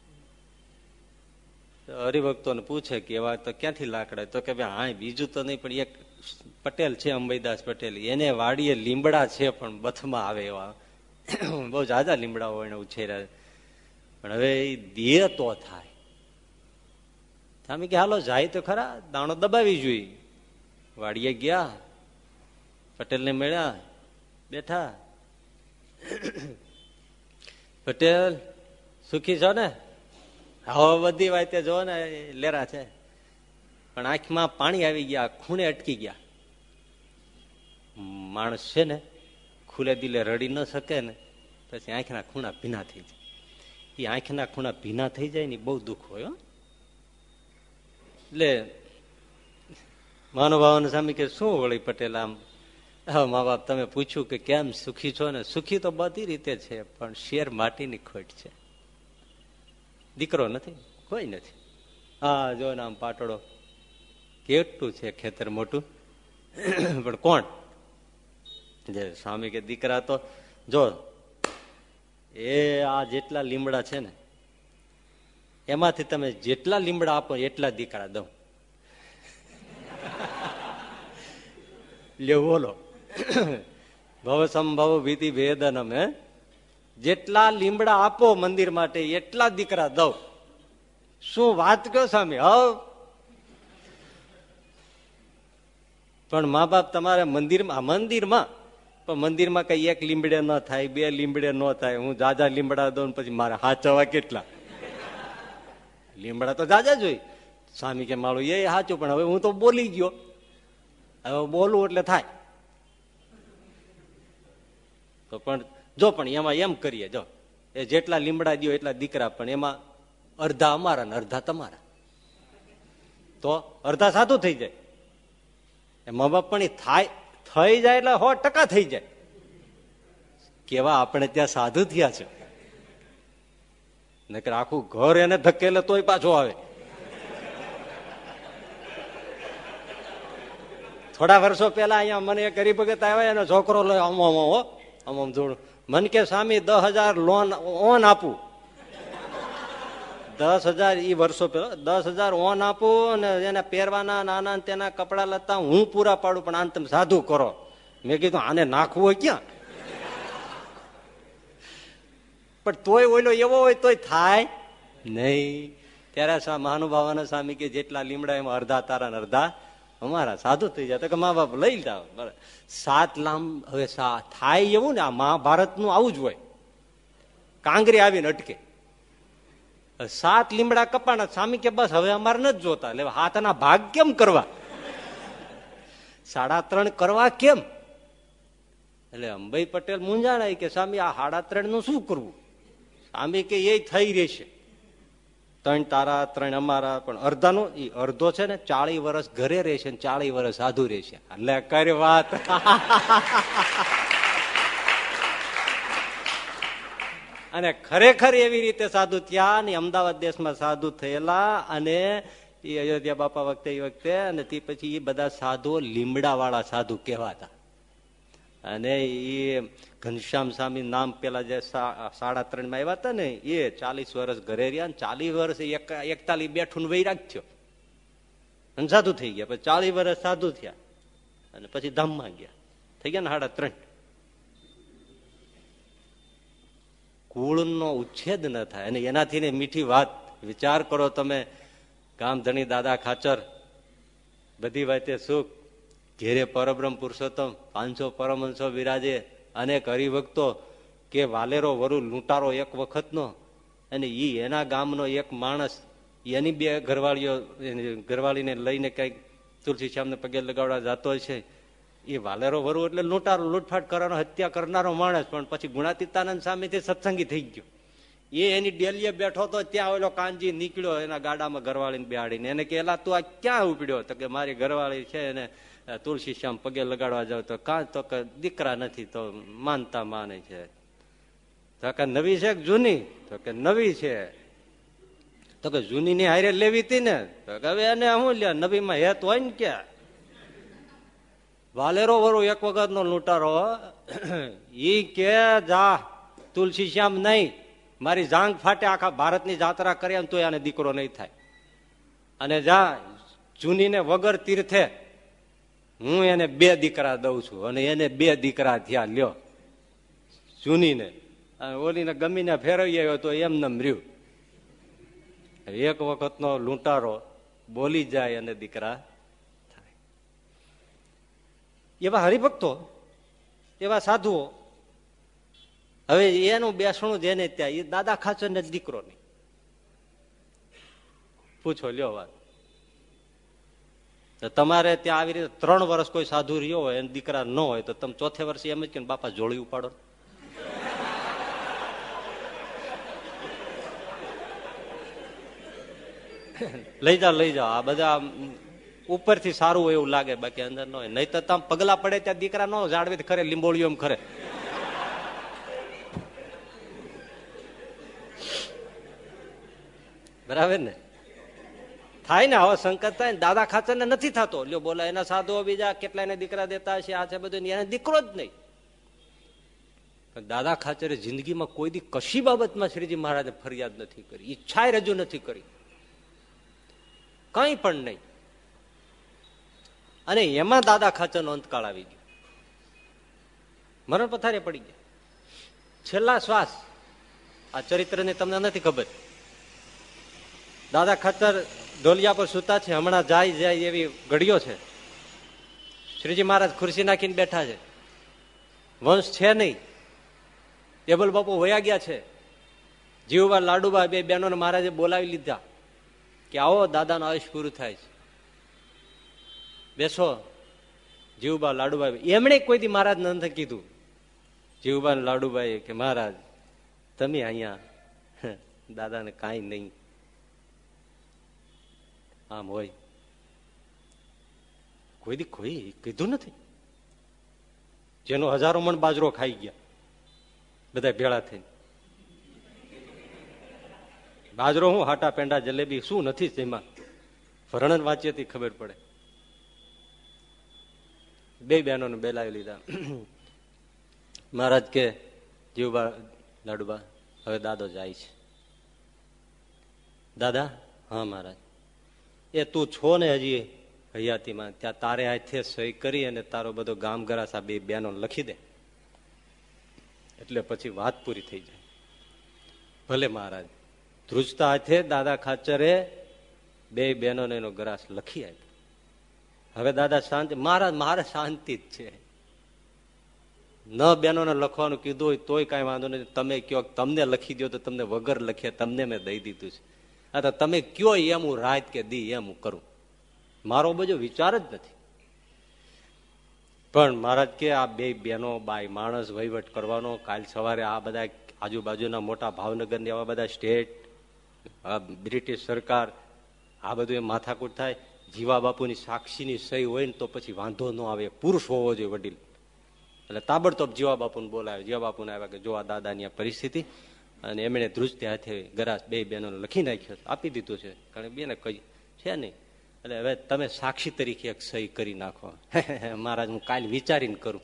હરિભક્તોને પૂછે કે એવા તો ક્યાંથી લાકડા? તો કે ભાઈ હા બીજું તો નહીં, પણ એક પટેલ છે અંબઈદાસ પટેલ, એને વાડીએ લીમડા છે પણ બથમાં આવે એવા બહુ જાજા લીમડાઓ એને ઉછેર્યા. પણ હવે એ દે તો થાય. સ્વામી કે હાલો જાય તો ખરા, દાણો દબાવી જોઈએ. વાડીએ ગયા, પટેલને મળ્યા, બેઠા. પટેલ સુખી છો ને? હવે બધી વાતે જો ને લેરા છે, પણ આંખમાં પાણી આવી ગયા, ખૂણે અટકી ગયા. માણસ છે ને ખુલે દિલે રડી ન શકે ને, પછી આંખના ખૂણા ભીના થઈ જાય. એ આંખના ખૂણા ભીના થઈ જાય ને બહુ દુઃખ હોય. એટલે મહાનુભાવોને સામે કે શું વળી પટેલ આમ મા બાપ તમે પૂછ્યું કે કેમ સુખી છો ને? સુખી તો બધી રીતે છે, પણ શેર માટીની ખોટ છે. દીકરો નથી, કોઈ નથી. હા જો ને આમ પાટોળો કેટલું છે, ખેતર મોટું, પણ કોણ? જે સ્વામી કે દીકરા તો જો એ આ જેટલા લીમડા છે ને એમાંથી તમે જેટલા લીમડા આપો એટલા દીકરા દઉં. લ્યો બોલો, ભવ સંભવ વિધિ ભેદનમ. જેટલા લીમડા આપો મંદિર માટે એટલા દીકરા દઉં. શું વાત કહો સ્વામી? હવ પણ મા બાપ તમારે મંદિરમાં પણ મંદિરમાં કઈ એક લીમડે ન થાય, બે લીમડે ન થાય. હું જાજા લીમડા દઉં પછી મારે હાચવા કેટલા? લીમડા તો જાજા જોઈ. સ્વામી કે મારું એ સાચું, પણ હવે હું તો બોલી ગયો, હવે બોલું એટલે થાય. તો પણ જો પણ એમાં એમ કરીએ, જો એ જેટલા લીમડા દો એટલા દીકરા, પણ એમાં અડધા અમારા ને અડધા તમારા, તો અડધા સાધુ થઈ જાય. મા બાપ પણ થાય થઈ જાય એટલે 100% થઈ જાય. કેવા આપણે ત્યાં સાધુ થયા છે, નકર આખું ઘર એને ધકેલે તોય પાછો આવે. થોડા વર્ષો પેલા અહીંયા મને એક ગરીબ ભગત આવ્યા, એનો છોકરો લે આમ જોડું. મને કે સ્વામી 10,000 લોન ઓન આપું. 10,000 ઈ વર્ષો પેલા 10,000 ઓન આપું અને એને પહેરવાના નાના તેના કપડા લતા હું પૂરા પાડું, પણ આને તમે સાધુ કરો. મેં કીધું આને નાખવું હોય ક્યાં? પણ તોય ઓલો એવો હોય તોય થાય નહીં. ત્યારે મહાનુભાવાના સ્વામી કે જેટલા લીમડા એમાં અડધા તારા ને અડધા અમારા, સાધુ થઈ જાય. તો કે મા બાપ લઈ જાવ. 7 લાંબ હવે થાય એવું ને, આ મહાભારતનું આવું જ હોય. કાંગરી આવીને અટકે. 7 લીમડા કપાણા. સ્વામી કે બસ હવે અમારે નથી જોતા, એટલે હાથના ભાગ કેમ કરવા? 3.5 કરવા કેમ? એટલે અંબાઈ પટેલ મૂંઝાણા કે સ્વામી આ 3.5 નું શું કરવું? સ્વામી કે એ થઈ રહેશે. 3 તારા 3 અમારા, પણ અડધાનું અડધો છે ને 40 વર્ષ ઘરે રહેશે ને 40 વર્ષ સાધુ રહેશે. એટલે કરે વાત. અને ખરેખર એવી રીતે સાધુ થયા ને અમદાવાદ દેશમાં સાધુ થયેલા. અને એ અયોધ્યા બાપા વખતે અને તે પછી એ બધા સાધુઓ લીમડા વાળા સાધુ કહેવાતા. અને એ ઘનશ્યામ સ્વામી નામ પેલા જે 3.5 માં આવ્યા હતા ને, એ 40 વર્ષ ઘરે રહ્યા, 40 વર્ષ 41 બેઠું વૈરાગ થયો અને સાધુ થઈ ગયા. પછી 40 વર્ષ સાધુ થયા અને પછી ધામમાં ગયા, થઈ ગયા ને 3.5. કુળનો ઉચ્છેદ ન થાય. અને એનાથી ને મીઠી વાત વિચાર કરો તમે. ગામધણી દાદા ખાચર બધી વાતે સુખ, ઘેરે પરબ્રહ્મ પુરુષોત્તમ 500 પરમહંસો વિરાજે, અનેક હરિભક્તો કે વાલેરો વરુ લૂંટારો એક વખતનો. અને એના ગામનો એક માણસ, એની 2 ઘરવાળીને લઈને કઈક તુલસી શ્યામને પગે લગાવડા જતો છે. એ વાલેરો વરુ એટલે લૂંટારો, લૂંટફાટ કરવાનો, હત્યા કરનારો માણસ, પણ પછી ગુણાતીતાનંદ સામેથી સત્સંગી થઈ ગયો. એ એની ડેલીએ બેઠો તો ત્યાં ઓલો કાનજી નીકળ્યો એના ગાડામાં ઘરવાળીને બેહાડીને. એને કે એલા તું આ ક્યાં ઉપડ્યો? તો કે મારી ઘરવાળી છે એને તુલસી શ્યામ પગે લગાડવા જાવ તો કાં તો કે દીકરા નથી તો માનતા માને છે. તો કે નવી છે કે જૂની? તો કે નવી છે. તો કે જૂની ની હારે લેવી હતી ને? તો કે હવે એને શું લે, નવી માં હેત હોય ને ક્યાં? વાલેરો વરુ એક વખત નો લૂંટારો ઈ કે જા તુલસી શ્યામ નહીં, મારી જાંગ ફાટે આખા ભારતની જાત્રા કરે તો એને દીકરો નહીં થાય. અને જા જૂની ને વગર તીર્થે હું એને 2 દીકરા દઉં છું. અને એને 2 દીકરા થયા લ્યો જૂનીને. ઓલીને ગમીને ફેરવી આવ્યો તો એમ નમ રહ્યું. એક વખતનો લૂંટારો બોલી જાય અને દીકરા થાય. એવા હરિભક્તો, એવા સાધુઓ. હવે એનું બેસણું જેને ત્યાં એ દાદા ખાચર ને દીકરો નહીં. પૂછો લ્યો વાત. તમારે ત્યાં આવી રીતે 3 વર્ષ કોઈ સાધુ રહ્યો હોય અને દીકરા ન હોય તો તમે 4થે વર્ષે એમ જ કે બાપા જોડી ઉપાડો. લઈ જાઓ આ બધા ઉપરથી સારું હોય એવું લાગે, બાકી અંદર ન હોય. નહીં તો તમે પગલા પડે ત્યાં દીકરા ન જાળવી ખરે, લીંબોળીઓ ખરે. બરાબર ને? થાય ને આવો સંકટ થાય ને. દાદા ખાચર ને નથી થતો લ્યો બોલા. એના સાધુઓ બીજા કેટલા એને દીકરા દેતા હશે, આ છે બધું, એને દીકરો જ નહીં. દાદા ખાચરે જિંદગીમાં કોઈ દી કશી બાબતમાં શ્રીજી મહારાજે ફરિયાદ નથી કરી, ઈચ્છા રજૂ નથી કરી, કઈ પણ નહીં. અને એમાં દાદા ખાચરનો અંતકાળ આવી ગયો, મરણ પથારે પડી ગયા. છેલ્લા શ્વાસ. આ ચરિત્રની તમને નથી ખબર. દાદા ખાચર ઢોલિયા પર સુતા છે, હમણાં જાય એવી ઘડીઓ છે. શ્રીજી મહારાજ ખુરશી નાખીને બેઠા છે, વંશ છે નહીં. ટેબલ બાપુ વયા ગયા છે. જીવબા લાડુબા 2 બહેનોને મહારાજે બોલાવી લીધા કે આવો દાદાનું આયુષ પૂરું થાય છે, બેસો. જીવબા લાડુબા એમણે કોઈ દી મહારાજ નથી કીધું. જીવબા લાડુબાઈ કે મહારાજ તમે અહીંયા દાદાને કાંઈ નહીં આમ હોય, કોઈ દી કોઈ કીધું નથી. જેનો 1000 મણ બાજરો ખાઈ ગયા બધા ભેળા થઈને. બાજરો હું હાટા પેંડા જલેબી શું નથી તેમાં, વર્ણન વાંચીએ ખબર પડે. 2 બહેનોને બોલાવી લીધા. મહારાજ કે જીવબા લાડુબા હવે દાદો જાય છે. દાદા? હા મહારાજ. એ તું છો ને હજી હયાતીમાં, ત્યાં તારે હાથે સહી કરી અને તારો બધો ગામ ગરાસા 2 બહેનો લખી દે, એટલે પછી વાત પૂરી થઈ જાય. ભલે મહારાજ. ધ્રુજતા હાથે દાદા ખાચરે 2 બહેનોને એનો ગ્રાસ લખી આપ્યો. હવે દાદા શાંતિ. મહારાજ મારે શાંતિ જ છે. ન બહેનોને લખવાનું કીધું હોય તોય કઈ વાંધો નથી. તમે કયો તમને લખી દો તો તમને વગર લખીએ તમને મેં દઈ દીધું છે. આ તો તમે કયો એમ હું રાત કે દી એમ હું કરું, મારો બધો વિચાર જ નથી. પણ મહારાજ કે આ 2 બહેનો બાઈ માણસ વહીવટ કરવાનો. કાલ સવારે આ બધા આજુબાજુના મોટા ભાવનગરની આવા બધા સ્ટેટ, બ્રિટિશ સરકાર, આ બધું એ માથાકૂટ થાય. જીવા બાપુની સાક્ષીની સહી હોય ને તો પછી વાંધો ન આવે. પુરુષ હોવો જોઈએ વડીલ. એટલે તાબડતોબ જીવા બાપુને બોલાવે. જીવા બાપુને આવ્યા કે જો આ દાદાની આ પરિસ્થિતિ, અને એમણે ધ્રુજતે હાથે ગરાસ 2 બહેનોને લખી નાખ્યો, આપી દીધું છે. કારણ બેને કઈ છે નહીં. એટલે હવે તમે સાક્ષી તરીકે એક સહી કરી નાખો. મહારાજ હું કાલ વિચારીને કરું,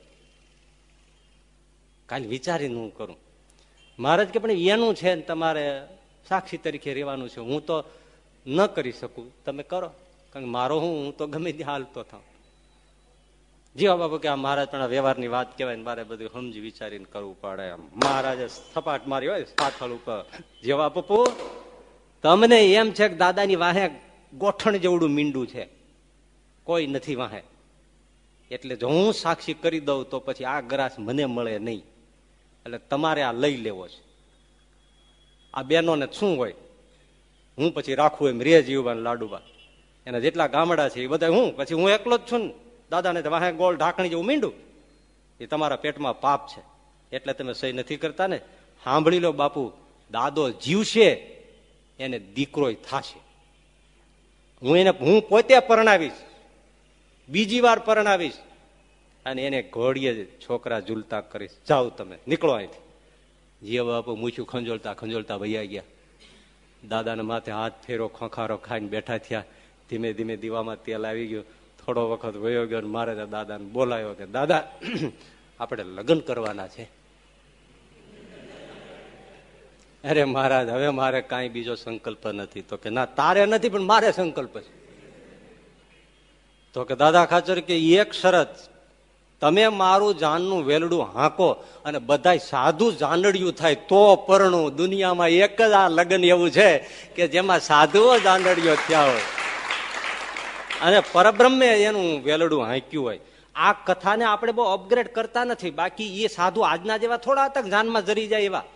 કાલ વિચારીને હું કરું. મહારાજ કે પણ એનું છે ને તમારે સાક્ષી તરીકે રહેવાનું છે, હું તો ન કરી શકું, તમે કરો. કારણ કે મારો હું તો ગમે ત્યાં હાલતો થાઉં. જીવા બાપુ કે આ મહારાજ પણ વ્યવહારની વાત કહેવાય ને મારે બધું સમજી વિચારીને કરવું પડે. મહારાજે સપાટ મારી હોય પાછળ ઉપર. જીવા બાપુ તમને એમ છે કે દાદાની વાહે ગોઠણ જેવડું મીંડું છે, કોઈ નથી વાહે, એટલે જો હું સાક્ષી કરી દઉં તો પછી આ ગ્રાસ મને મળે નહીં, એટલે તમારે આ લઈ લેવો છે. આ બહેનોને શું હોય, હું પછી રાખું એમ રે જીવબા લાડુબા. એના જેટલા ગામડા છે એ બધા હું પછી હું એકલો જ છું ને. દાદાને વાહે ગોળ ઢાંકણી જેવું મીંડું, એ તમારા પેટમાં પાપ છે, એટલે તમે સહી નથી કરતા ને. સાંભળી લો બાપુ, દાદો જીવશે એને દીકરો થશે. હું પોતે પરણાવીશ, બીજી વાર પરણાવીશ અને એને ઘોડીએ છોકરા ઝૂલતા કરીશ. જાઓ તમે, નીકળો અહીંથી. જીવ બાપુ મૂછું ખંજોળતા ખંજોળતા વૈયા ગયા. દાદાના માથે હાથ ફેરો ખોખારો ખાઈને બેઠા થયા. ધીમે ધીમે દીવામાં તેલ આવી ગયું. થોડો વખત વયો ગયો. મારે દાદાને બોલાયો કે દાદા આપણે લગ્ન કરવાના છે. અરે મહારાજ, હવે મારે કાંઈ બીજો સંકલ્પ નથી. તો કે ના, તારે નથી પણ મારે સંકલ્પ છે. તો કે દાદા ખાચર કે એક શરત, તમે મારું જાનનું વેલડું હાંકો અને બધાય સાધુ જાનડિયું થાય તો પરણું. દુનિયામાં એક જ આ લગ્ન એવું છે કે જેમાં સાધુઓ જાનડિયો થયા હોય અને પરબ્રહ્મે એનું વેલડું હાંક્યું હોય. આ કથાને આપણે બહુ અપગ્રેડ કરતા નથી. બાકી એ સાધુ આજના જેવા થોડા હતા જાનમાં જરી જાય એવા.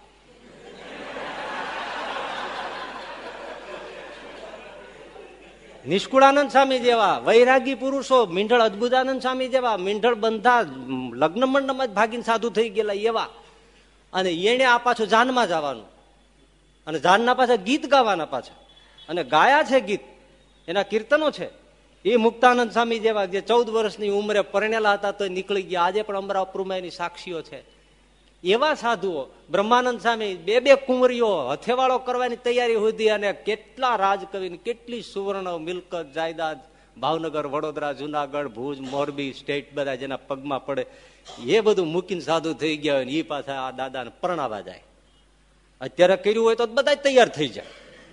નિષ્કુળાનંદ સ્વામી જેવા વૈરાગી પુરુષો, મીંઢળ અદભુતાનંદ સ્વામી જેવા, મીંઢળ બંધા લગ્ન મંડપમાં જ ભાગીને સાધુ થઈ ગયેલા એવા. અને એને આ પાછું જાનમાં જવાનું અને જાનના પાછા ગીત ગાવાના પાછા, અને ગાયા છે ગીત, એના કીર્તનો છે. એ મુક્તાનંદ સ્વામી જેવા જે 14 વર્ષની ઉંમરે પરણેલા હતા તો નીકળી ગયા. આજે પણ અમરાપુરમાં એની સાક્ષીઓ છે. એવા સાધુઓ, બ્રહ્માનંદ સ્વામી 2 કુંવરીઓ હથેવાળો કરવાની તૈયારી હતી, અને કેટલા રાજકવિ, કેટલી સુવર્ણ મિલકત જાયદાદ, ભાવનગર, વડોદરા, જુનાગઢ, ભુજ, મોરબી સ્ટેટ બધા જેના પગમાં પડે એ બધું મૂકીને સાધુ થઈ ગયા હોય. એ પાછા આ દાદાને પરણાવા જાય. અત્યારે કર્યું હોય તો બધા તૈયાર થઈ જાય.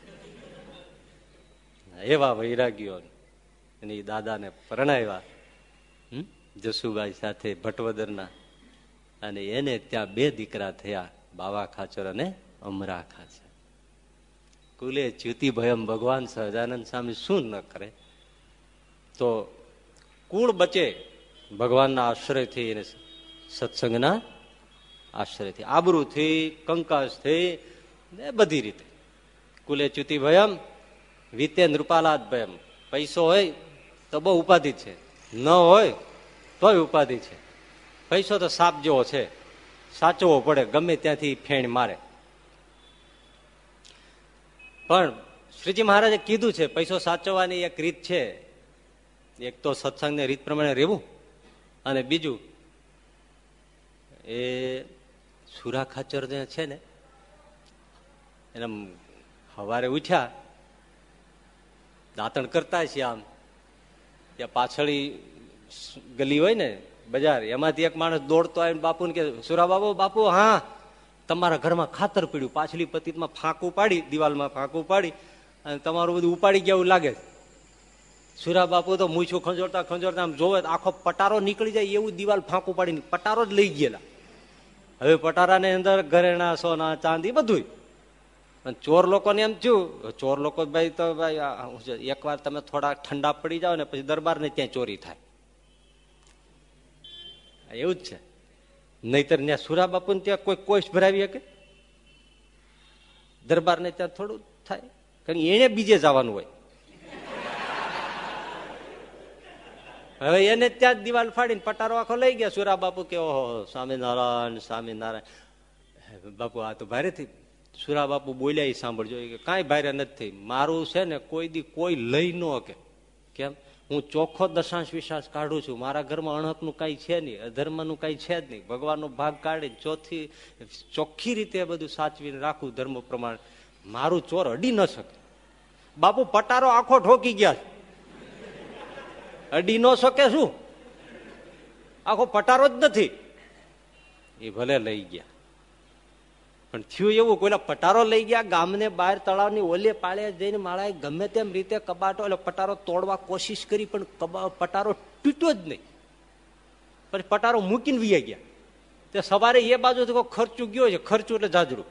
એવા વૈરાગીઓ અને એ દાદાને પરણાવ્યા જસુભાઈ સાથે ભટવદરના. અને એને ત્યાં 2 દીકરા થયા, બાવા ખાચર અને અમરા ખાચર. કુલે ચ્યુતિભયમ ભગવાન સહજાનંદ સ્વામી શું ન કરે. તો કુળ બચે ભગવાનના આશ્રયથી અને સત્સંગના આશ્રયથી, આબરૂથી, કંકાસથી, બધી રીતે. કુલે ચ્યુતિભયમ વીતે નૃપાલાદ ભયમ. પૈસો હોય તો બહુ ઉપાધિ છે, ન હોય તોય ઉપાધિ છે. પૈસો તો સાપ જેવો છે, સાચવવો પડે, ગમે ત્યાંથી ફેણ મારે. પણ શ્રીજી મહારાજે કીધું છે પૈસો સાચવવાની એક રીત છે. એક તો સત્સંગની રીત પ્રમાણે રહેવું, અને બીજું એ સુરા ખાચર જે છે ને એને સવારે ઉઠ્યા, દાંતણ કરતા છે, આમ ત્યાં પાછળી ગલી હોય ને બજાર, એમાંથી એક માણસ દોડતો આવીને બાપુને કે સુરા બાપુ, બાપુ હા તમારા ઘરમાં ખાતર પડ્યું. પાછલી પતિતમાં ફાંકું પાડી, દિવાલમાં ફાંકું પાડી અને તમારું બધું ઉપાડી ગયા એવું લાગે. સુરા બાપુ તો મૂછું ખંજોરતા ખંજોરતા આમ જોવે આખો પટારો નીકળી જાય એવું દિવાલ ફાંકું પાડીને પટારો જ લઈ ગયેલા. હવે પટારાની અંદર ઘરેણા, સોના, ચાંદી બધું. ચોર લોકોને એમ થયું, ચોર લોકો ભાઈ તો ભાઈ એકવાર તમે થોડા ઠંડા પડી જાઓ ને પછી દરબારને ત્યાં ચોરી થાય, એવું જ છે. નહીતર ત્યાં સુરા બાપુ ને ત્યાં કોઈ કોષ ભરાવી શકે? દરબારને ત્યાં થોડું થાય, કારણ કે એને બીજે જવાનું હોય. હવે એને ત્યાં જ દિવાલ ફાડીને પટારો આખો લઈ ગયા. સુરા બાપુ કે ઓહો સ્વામિનારાયણ સ્વામિનારાયણ. બાપુ આ તો ભારે થઈ. સુરા બાપુ બોલ્યા એ સાંભળજો કે કાંઈ ભારે નથી. મારું છે ને કોઈ દી કોઈ લઈ ન કે. કેમ? હું ચોખ્ખો દશાંશ વિશ્વાસ કાઢું છું. મારા ઘરમાં અણહકનું કઈ છે નહીં, અધર્મનું કઈ છે જ નહીં. ભગવાનનો ભાગ કાઢી ચોખ્ખી રીતે બધું સાચવીને રાખું ધર્મ પ્રમાણે. મારું ચોર અડી ન શકે. બાપુ પટારો આખો ઠોકી ગયા, અડી ન શકે શું? આખો પટારો જ નથી. એ ભલે લઈ ગયા, પણ થયું એવું, કોઈલા પટારો લઈ ગયા, ગામને બહાર તળાવની ઓલે પાળે જઈને માળાએ ગમે તેમ રીતે કબાટો એટલે પટારો તોડવા કોશિશ કરી, પણ પટારો તૂટ્યો જ નહીં. પછી પટારો મૂકીને વી ગયા. તે સવારે એ બાજુથી કોઈ ખર્ચું ગયો છે, ખર્ચું એટલે જાજરું.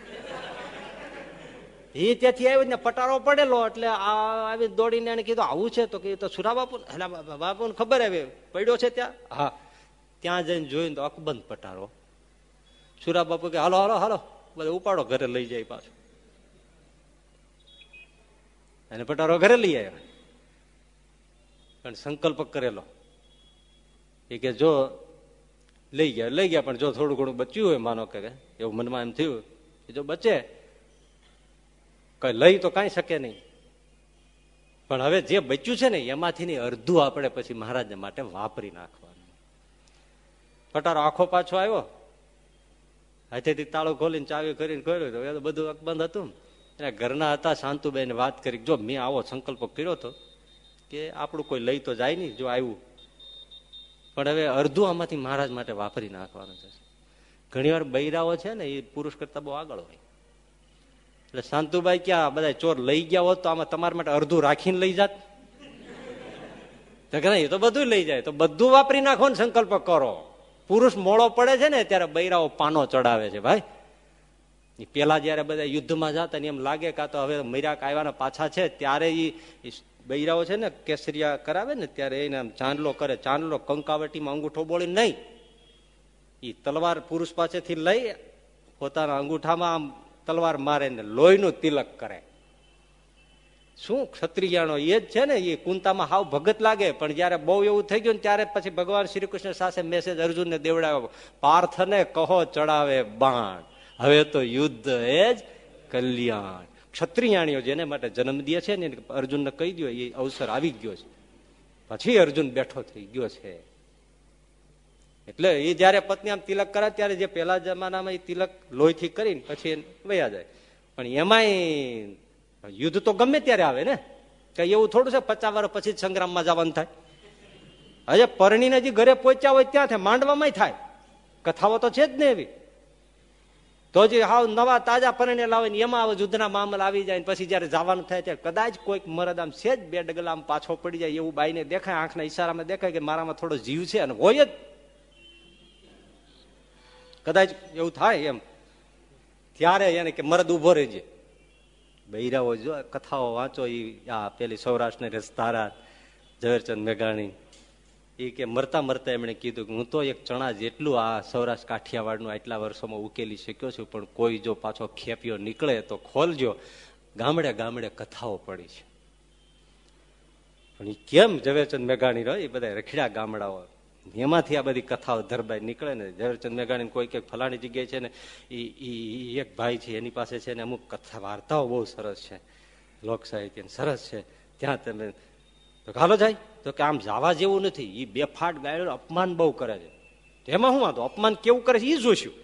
એ ત્યાંથી આવ્યો ને પટારો પડેલો એટલે આવી દોડીને એને કીધું આવું છે. તો કે સુરા બાપુ, એટલે બાપુને ખબર આવે પડ્યો છે ત્યાં. હા, ત્યાં જઈને જોઈને તો અકબંધ પટારો. સુરા બાપુ કે હાલો હાલો હાલો બધા ઉપાડો, ઘરે લઈ જાય પાછો. અને પટારો ઘરે લઈ આવ્યા, પણ સંકલ્પ કરેલો એ કે જો લઈ ગયા પણ જો થોડું ઘણું બચ્યું હોય, માનો કે એવું મનમાં એમ થયું કે જો બચે કઈ લઈ તો કઈ શકે નહીં. પણ હવે જે બચ્યું છે ને એમાંથી અડધું આપણે પછી મહારાજને માટે વાપરી નાખવાનું. પટારો આખો પાછો આવ્યો, હાથેથી તાળું ખોલીને ચાવી કરીને ખોલ્યું તો એ તો બધું અકબંધ હતું. એના ઘરના હતા, શાંતુબેન વાત કરી, જો મેં આવો સંકલ્પ કર્યો હતો કે આપણું કોઈ લઈ તો જાય નહીં જો આવ્યું, પણ હવે અડધું આમાંથી મહારાજ માટે વાપરી નાખવાનું છે. ઘણી વાર બૈરાઓ છે ને એ પુરુષ કરતા બહુ આગળ હોય. એટલે શાંતુભાઈ ક્યાં બધા ચોર લઈ ગયા હોત તો આમાં તમારા માટે અડધું રાખીને લઈ જાત? એ તો બધું લઈ જાય, તો બધું વાપરી નાખો ને સંકલ્પ કરો. પુરુષ મોડો પડે છે ને ત્યારે બૈરાઓ પાનો ચડાવે છે ભાઈ. પેલા જયારે બધા યુદ્ધમાં જતા ને એમ લાગે કાં તો હવે મૈરાક આવ્યાના પાછા છે ત્યારે એ બૈરાઓ છે ને કેસરિયા કરાવે ને ત્યારે એને ચાંદલો કરે, ચાંદલો કંકાવટીમાં અંગૂઠો બોલી નહીં, એ તલવાર પુરુષ પાસેથી લઈ પોતાના અંગૂઠામાં આમ તલવાર મારે ને લોહીનું તિલક કરે. શું ક્ષત્રિયાનો એ જ છે ને, એ કુંતામાં હાવ ભગત લાગે, પણ જયારે બહુ એવું થઈ ગયું ને ત્યારે પછી ભગવાન શ્રી કૃષ્ણ સાથે મેસેજ અર્જુનને દેવડાવ્યો, પાર્થને કહો ચડાવે બાણ, હવે તો યુદ્ધ એ જ કલ્યાણ. ક્ષત્રિયાણીઓ જેને માટે જન્મ દે છે ને અર્જુનને કહી દો, એ અવસર આવી ગયો છે. પછી અર્જુન બેઠો થઈ ગયો છે. એટલે એ જયારે પત્ની આમ તિલક કરે ત્યારે જે પેલા જમાનામાં એ તિલક લોહીથી કરીને પછી વયા જાય. પણ એમાંય યુદ્ધ તો ગમે ત્યારે આવે ને, કઈ એવું થોડું છે 50 વર્ષ પછી જ સંગ્રામમાં જવાનું થાય. હજે પરણીને જે ઘરે પહોંચ્યા હોય ત્યાં થાય, માંડવામાં થાય. કથાઓ તો છે જ ને એવી. તો જે હાવ નવા તાજા પરણે લાવે ને એમાં યુદ્ધના મામલા આવી જાય, પછી જયારે જવાનું થાય ત્યારે કદાચ કોઈક મરદ આમ છે જ બે ડગલા પાછો પડી જાય એવું બાઈને દેખાય, આંખના ઈશારામાં દેખાય કે મારામાં થોડો જીવ છે, અને હોય જ કદાચ એવું થાય એમ, ત્યારે એને કે મરદ ઉભો રહેજે. બૈરાઓ જો કથાઓ વાંચો, આ પેલી સૌરાષ્ટ્રની રસધારા ઝવેરચંદ મેઘાણી, એ કે મરતા મરતા એમણે કીધું કે હું તો એક ચણા જેટલું આ સૌરાષ્ટ્ર કાઠિયાવાડનું આટલા વર્ષોમાં ઉકેલી શક્યો છું, પણ કોઈ જો પાછો ખેપિયો નીકળે તો ખોલજો, ગામડે ગામડે કથાઓ પડી છે. પણ એ કેમ ઝવેરચંદ મેઘાણી રહ્યો, એ બધા રખડ્યા ગામડાઓ, એમાંથી આ બધી કથાઓ ધરબાઈ નીકળે ને. ઝવેરચંદ મેઘાણી કોઈ કઈક ફલાણી જગ્યાએ છે ને, એ એક ભાઈ છે એની પાસે છે ને અમુક કથા વાર્તાઓ બહુ સરસ છે, લોક સાહિત્ય સરસ છે, ત્યાં તમે તો હાલો જાય. તો કે આમ જવા જેવું નથી, એ બેફાટ ગાયો અપમાન બહુ કરે છે. એમાં શું વાંધો, અપમાન કેવું કરે છે એ જોઈશું,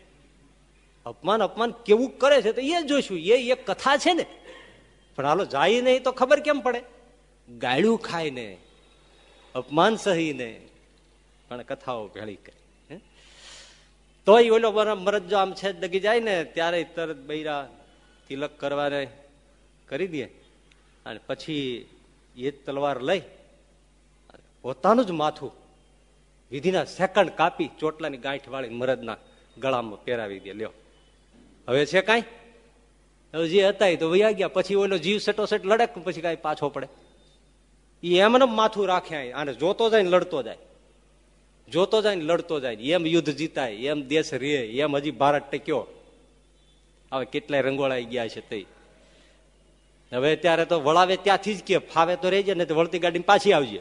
અપમાન કેવું કરે છે તો એ જોઈશું, એ એક કથા છે ને. પણ હાલો જાય નહીં તો ખબર કેમ પડે, ગાળ્યું ખાય ને અપમાન સહી ને પણ કથાઓ ભેળી કરી. તોય ઓલો મરદ જો આમ છે દગી જાય ને ત્યારે તરત બૈરા તિલક કરવાને કરી દે, અને પછી એ તલવાર લઈ પોતાનું જ માથું વિધિના સેકન્ડ કાપી ચોટલાની ગાંઠ વાળી મરદના ગળામાં પહેરાવી દે. લ્યો હવે છે કઈ, હવે જે હતા એ તો વયા ગયા. પછી ઓલો જીવ સટોસટ લડે, પછી કઈ પાછો પડે, એ એમને માથું રાખે, આને જોતો જાય ને લડતો જાય, જોતો જાય ને લડતો જાય, એમ યુદ્ધ જીતાય, એમ દેશ રે, એમ હજી ભારત ટક્યો. હવે કેટલાય રંગોળાઈ ગયા છે તે. હવે ત્યારે તો વળાવે ત્યાંથી જ કે ફાવે તો રહેજે ને વળતી ગાડીમાં પાછી આવજે.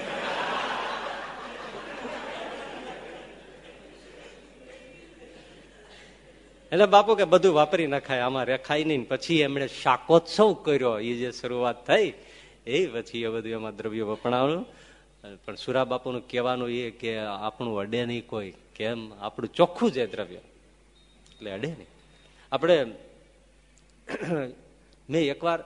એટલે બાપુ કે બધું વાપરી નખાય, આમાં રેખાય નહીં. પછી એમણે શાકોત્સવ કર્યો, એ જે શરૂઆત થઈ એ પછી એ બધું એમાં દ્રવ્ય વપરાવાનું. પણ સુરા બાપુનું કહેવાનું એ કે આપણું અડે નહીં કોઈ, કેમ આપણું ચોખ્ખું છે દ્રવ્ય, એટલે અડે નહીં. આપણે મેં એકવાર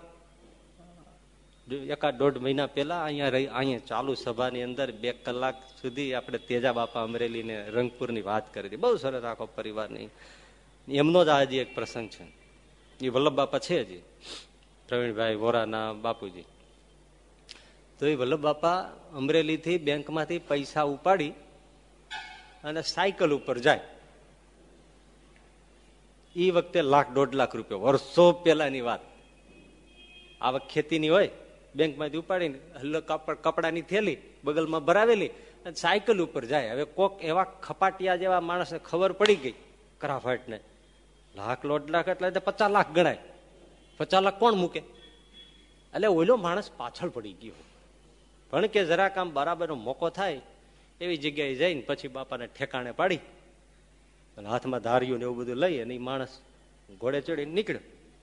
1.5 મહિના પહેલા અહીંયા ચાલુ સભાની અંદર 2 કલાક સુધી આપણે તેજા બાપા અમરેલીને રંગપુરની વાત કરી હતી, બહુ સરસ આખો પરિવારની. એમનો જ આજે એક પ્રસંગ છે, એ વલ્લભ બાપા છે હજી, પ્રવીણભાઈ વોરાના બાપુજી. તો એ વલ્લભ બાપા અમરેલીથી બેંકમાંથી પૈસા ઉપાડી અને સાયકલ ઉપર જાય. એ વખતે $1.5 લાખ રૂપિયા, વર્ષો પેલાની વાત. આવક ખેતીની હોય, બેંકમાંથી ઉપાડીને કપડાની થેલી બગલમાં ભરાવેલી અને સાયકલ ઉપર જાય. હવે કોક એવા ખપાટિયા જેવા માણસને ખબર પડી ગઈ કરાફાટને, $1.5 લાખ એટલે 50 લાખ ગણાય, 50 લાખ કોણ મૂકે? એટલે ઓલો માણસ પાછળ પડી ગયો. પણ કે જરાક આમ બરાબરનો મોકો થાય એવી જગ્યાએ જઈને પછી બાપાને ઠેકાણે પાડી અને હાથમાં ધાર્યું ને એવું બધું લઈ અને એ માણસ ઘોડે ચડીને નીકળ્યો.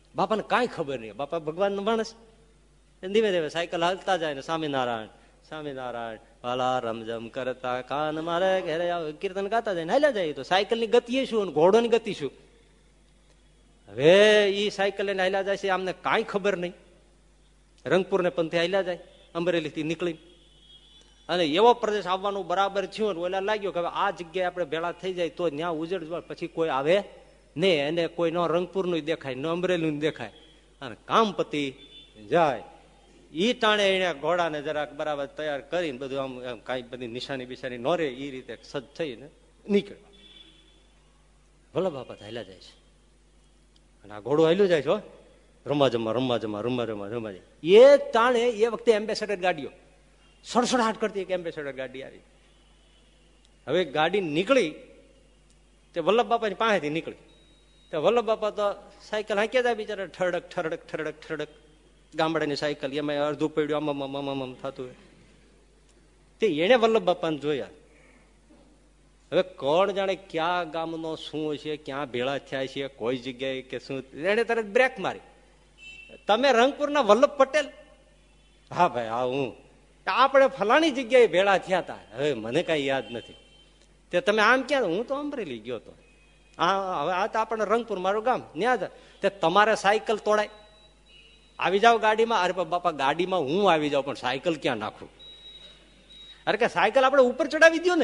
બાપાને કાંઈ ખબર નહીં, બાપા ભગવાન માણસ. ધીમે ધીમે સાયકલ હાલતા જાય ને સ્વામિનારાયણ સ્વામિનારાયણ વાલા રમઝમ કરતા કાન મારે ઘરે કીર્તન ગાતા જાય ને હાલ્યા જાય. તો સાયકલની ગતિ શું અને ઘોડોની ગતિ શું? હવે ઈ સાયકલ લઈને હાલ્યા જાય છે, આમને કાંઈ ખબર નહીં. રંગપુર ને પંથે હાલ્યા જાય અમરેલી થી નીકળી, અને એવો પ્રદેશ આવવાનું બરાબર થયું ને ઓલા લાગ્યો કે હવે આ જગ્યાએ આપણે ભેળા થઈ જાય તો ત્યાં ઉજળ પછી કોઈ આવે નહીં, અને કોઈ નો રંગપુર નું દેખાય ન અમરેલી નું દેખાય, અને કામ પતિ જાય. ઈ ટાણે એને ઘોડાને જરાક બરાબર તૈયાર કરીને બધું આમ કઈ બધી નિશાની બિશાની ન રે એ રીતે સજ્જ થઈને નીકળ્યો. વલ્લભ બાપા હાલ્યા જાય છે, અને આ ઘોડું હાલ્યું જાય છે, રમાજમાં રમાજમાં રમાજમાં રમાજે. એ ટાણે એ વખતે એમ્બેસેડર ગાડીઓ સડસડાટ કરતી એક એમ્બેસેડર ગાડી આવી. હવે ગાડી નીકળી તે વલ્લભ બાપાની પાસેથી નીકળી, તો વલ્લભ બાપા તો સાયકલ હાંક્યા જાય બિચારા, ઠરડક ઠરડક ઠરડક ઠરડક. ગામડાની સાયકલ એમાં અડધું પડ્યું આમ થતું હોય. તે એને વલ્લભ બાપાને જોયા. હવે કોણ જાણે ક્યાં ગામનો શું છે, ક્યાં ભેળા થયા છે, કોઈ જગ્યાએ કે શું, એને તરત બ્રેક મારી. તમે રંગપુરના વલ્લભ પટેલ? હા ભાઈ હા હું. આપણે ફલાણી જગ્યાએ ભેળા થયા હતા, હવે મને કઈ યાદ નથી. તે તમે આમ ક્યાં? હું તો અમરેલી ગયો હતો. હવે આ તો આપણે રંગપુર મારું ગામ ન્યા. તે તમારે સાયકલ તોડાય, આવી જાવ ગાડીમાં. અરે બાપા ગાડીમાં હું આવી જાઉં પણ સાયકલ ક્યાં નાખું? અરે કે સાયકલ આપણે ઉપર ચડાવી દો ને,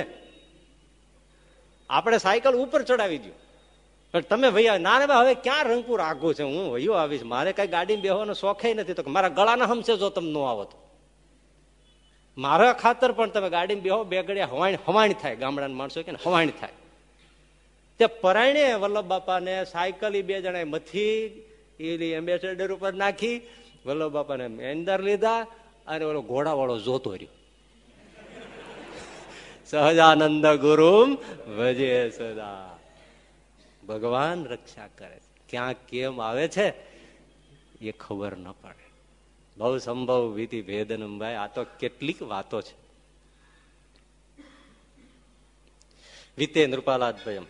આપણે સાયકલ ઉપર ચડાવી દો. પણ તમે ભૈયા ના ને હવે ક્યાં રંગપુર આગું છે, હું વયો આવીશ, મારે કઈ ગાડીમાં બેહવાનો શોખ નથી. તો મારા ગળાના હમશે જો તમે ન આવો તો મારા ખાતર પણ તમે ગાડીમાં બેહો, બે ઘડિયા હવાણી થાય. ગામડાના માણસો કે હવાણી થાય. તે પરાયણે વલ્લભ બાપાને સાયકલ બે જણા મથી એ એમ્બેસેડર ઉપર નાખી, વલ્લભ બાપાને અંદર લીધા, અને ઓલો ઘોડા વાળો જોતો રહ્યો. સહજાનંદ ગુરુમ ભજે સદા. ભગવાન રક્ષા કરે, ક્યાં કેમ આવે છે એ ખબર ન પડે. બહુ સંભવ વિધિ ભેદનમ. ભાઈ આ તો કેટલીક વાતો છે. વિતે નૃપાલાદ ભયમ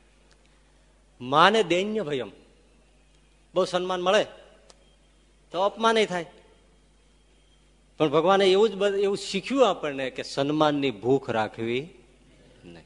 માને દૈન્ય ભયમ. બહુ સન્માન મળે તો અપમાન થાય, પણ ભગવાને એવું શીખ્યું આપણને કે સન્માનની ભૂખ રાખવી નહીં.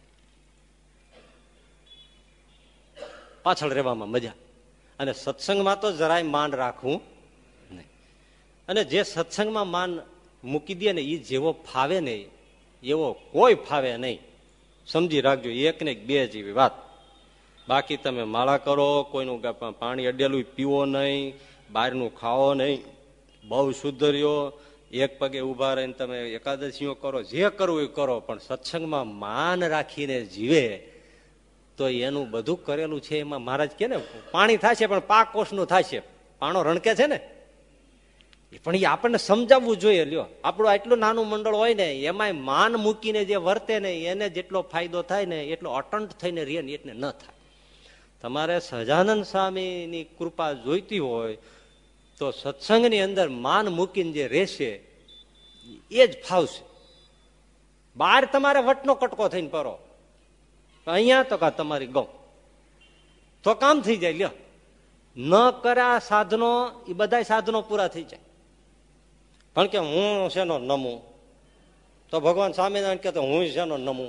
પાછળ રહેવામાં મજા, અને સત્સંગમાં તો જરાય માન રાખવું નહીં. અને જે સત્સંગમાં માન મૂકી દે ને એ જેવો ફાવે ને એવો કોઈ ફાવે નહીં. સમજી રાખજો, એક ને બે જેવી વાત. બાકી તમે માળા કરો, કોઈનું પાણી અડેલું પીવો નહીં, બહારનું ખાઓ નહીં, બહુ શુદ્ધ રહ્યો, એક પગે ઉભા રહીને તમે એકાદશીઓ કરો, જે કરવું એ કરો, પણ સત્સંગમાં માન રાખીને જીવે તો એનું બધું કરેલું છે એમાં મહારાજ કે ને પાણી થાય છે પણ પાક કોષનું થાય છે. પાણો રણકે છે ને, પણ એ આપણને સમજાવવું જોઈએ. લ્યો આપણું આટલું નાનું મંડળ હોય ને એમાંય માન મૂકીને જે વર્તે ને એને જેટલો ફાયદો થાય ને એટલો અટંટ થઈને રહે ને એટલે ન થાય. તમારે સહજાનંદ સ્વામીની કૃપા જોઈતી હોય તો સત્સંગની અંદર માન મૂકીને જે રહેશે એ જ ફાવશે. બહાર તમારે વટનો કટકો થઈને પરો, અહીંયા તો કા તમારી ગૌ તો કામ થઈ જાય. લ્યો ન કર્યા સાધનો એ બધા સાધનો પૂરા થઈ જાય. પણ કે હું શેનો નમું, તો ભગવાન સ્વામિનારાયણ કે હું શેનો નમું.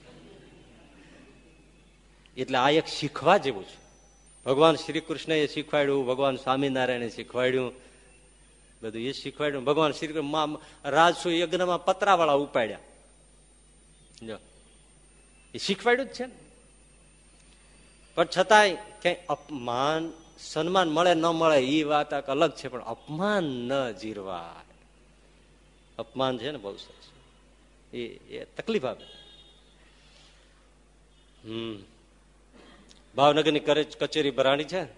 એટલે આ એક શીખવા જેવું છે. ભગવાન શ્રી કૃષ્ણ એ શીખવાડ્યું, ભગવાન સ્વામિનારાયણે શીખવાડ્યું, બધું એ શીખવાડ્યું. ભગવાન શ્રી કૃષ્ણ રાજસુ યજ્ઞમાં પતરાવાળા ઉપાડ્યા, જો એ શીખવાડ્યું જ છે. પણ છતાંય ક્યાંય અપમાન સન્માન મળે ન મળે એ વાત અલગ છે, પણ અપમાન ન જીરવાય. અપમાન છે ને બહુ સરસ, એ તકલીફ આપે. ભાવનગરની કચેરી ભરાણી છે,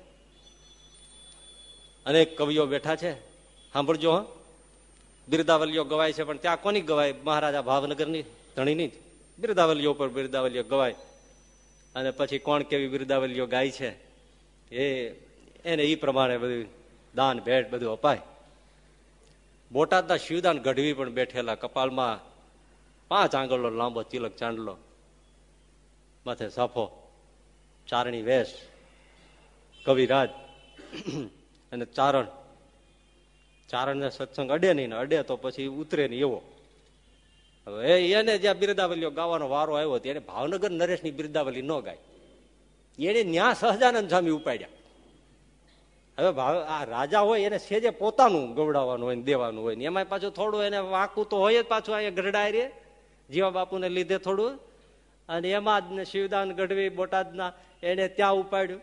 અનેક કવિઓ બેઠા છે. સાંભળજો હા, બિરદાવલીઓ ગવાય છે, પણ ત્યાં કોની ગવાય? મહારાજા ભાવનગરની ધણીની બિરદાવલીઓ પર બિરદાવલીઓ ગવાય. અને પછી કોણ કેવી બિરદાવલીઓ ગાય છે એને એ પ્રમાણે બધું દાન ભેટ બધું અપાય. બોટાદના શિવદાન ગઢવી પણ બેઠેલા, કપાળમાં 5 આંગળનો લાંબો તિલક ચાંદલો, માથે સાફો, ચારણી વેશ, કવિરાજ અને ચારણને સત્સંગ અડે નહીં, અડે તો પછી ઉતરે નહીં એવો. હવે એને જ્યાં બિરદાવલીઓ ગાવાનો વારો આવ્યો ત્યારે ભાવનગર નરેશની બિરદાવલી ન ગાય, એને ન્યા સહજાનંદ સ્વામી ઉપાડ્યા. હવે આ રાજા હોય એને સેજે પોતાનું ગવડાવવાનું હોય ને દેવાનું હોય ને, એમાં પાછું થોડું એને વાંકું તો હોય જ પાછું. અહીંયા ગઢડાય રે જીવા બાપુને લીધે થોડું, અને એમાં જ શિવદાન ગઢવી બોટાદના એને ત્યાં ઉપાડ્યું.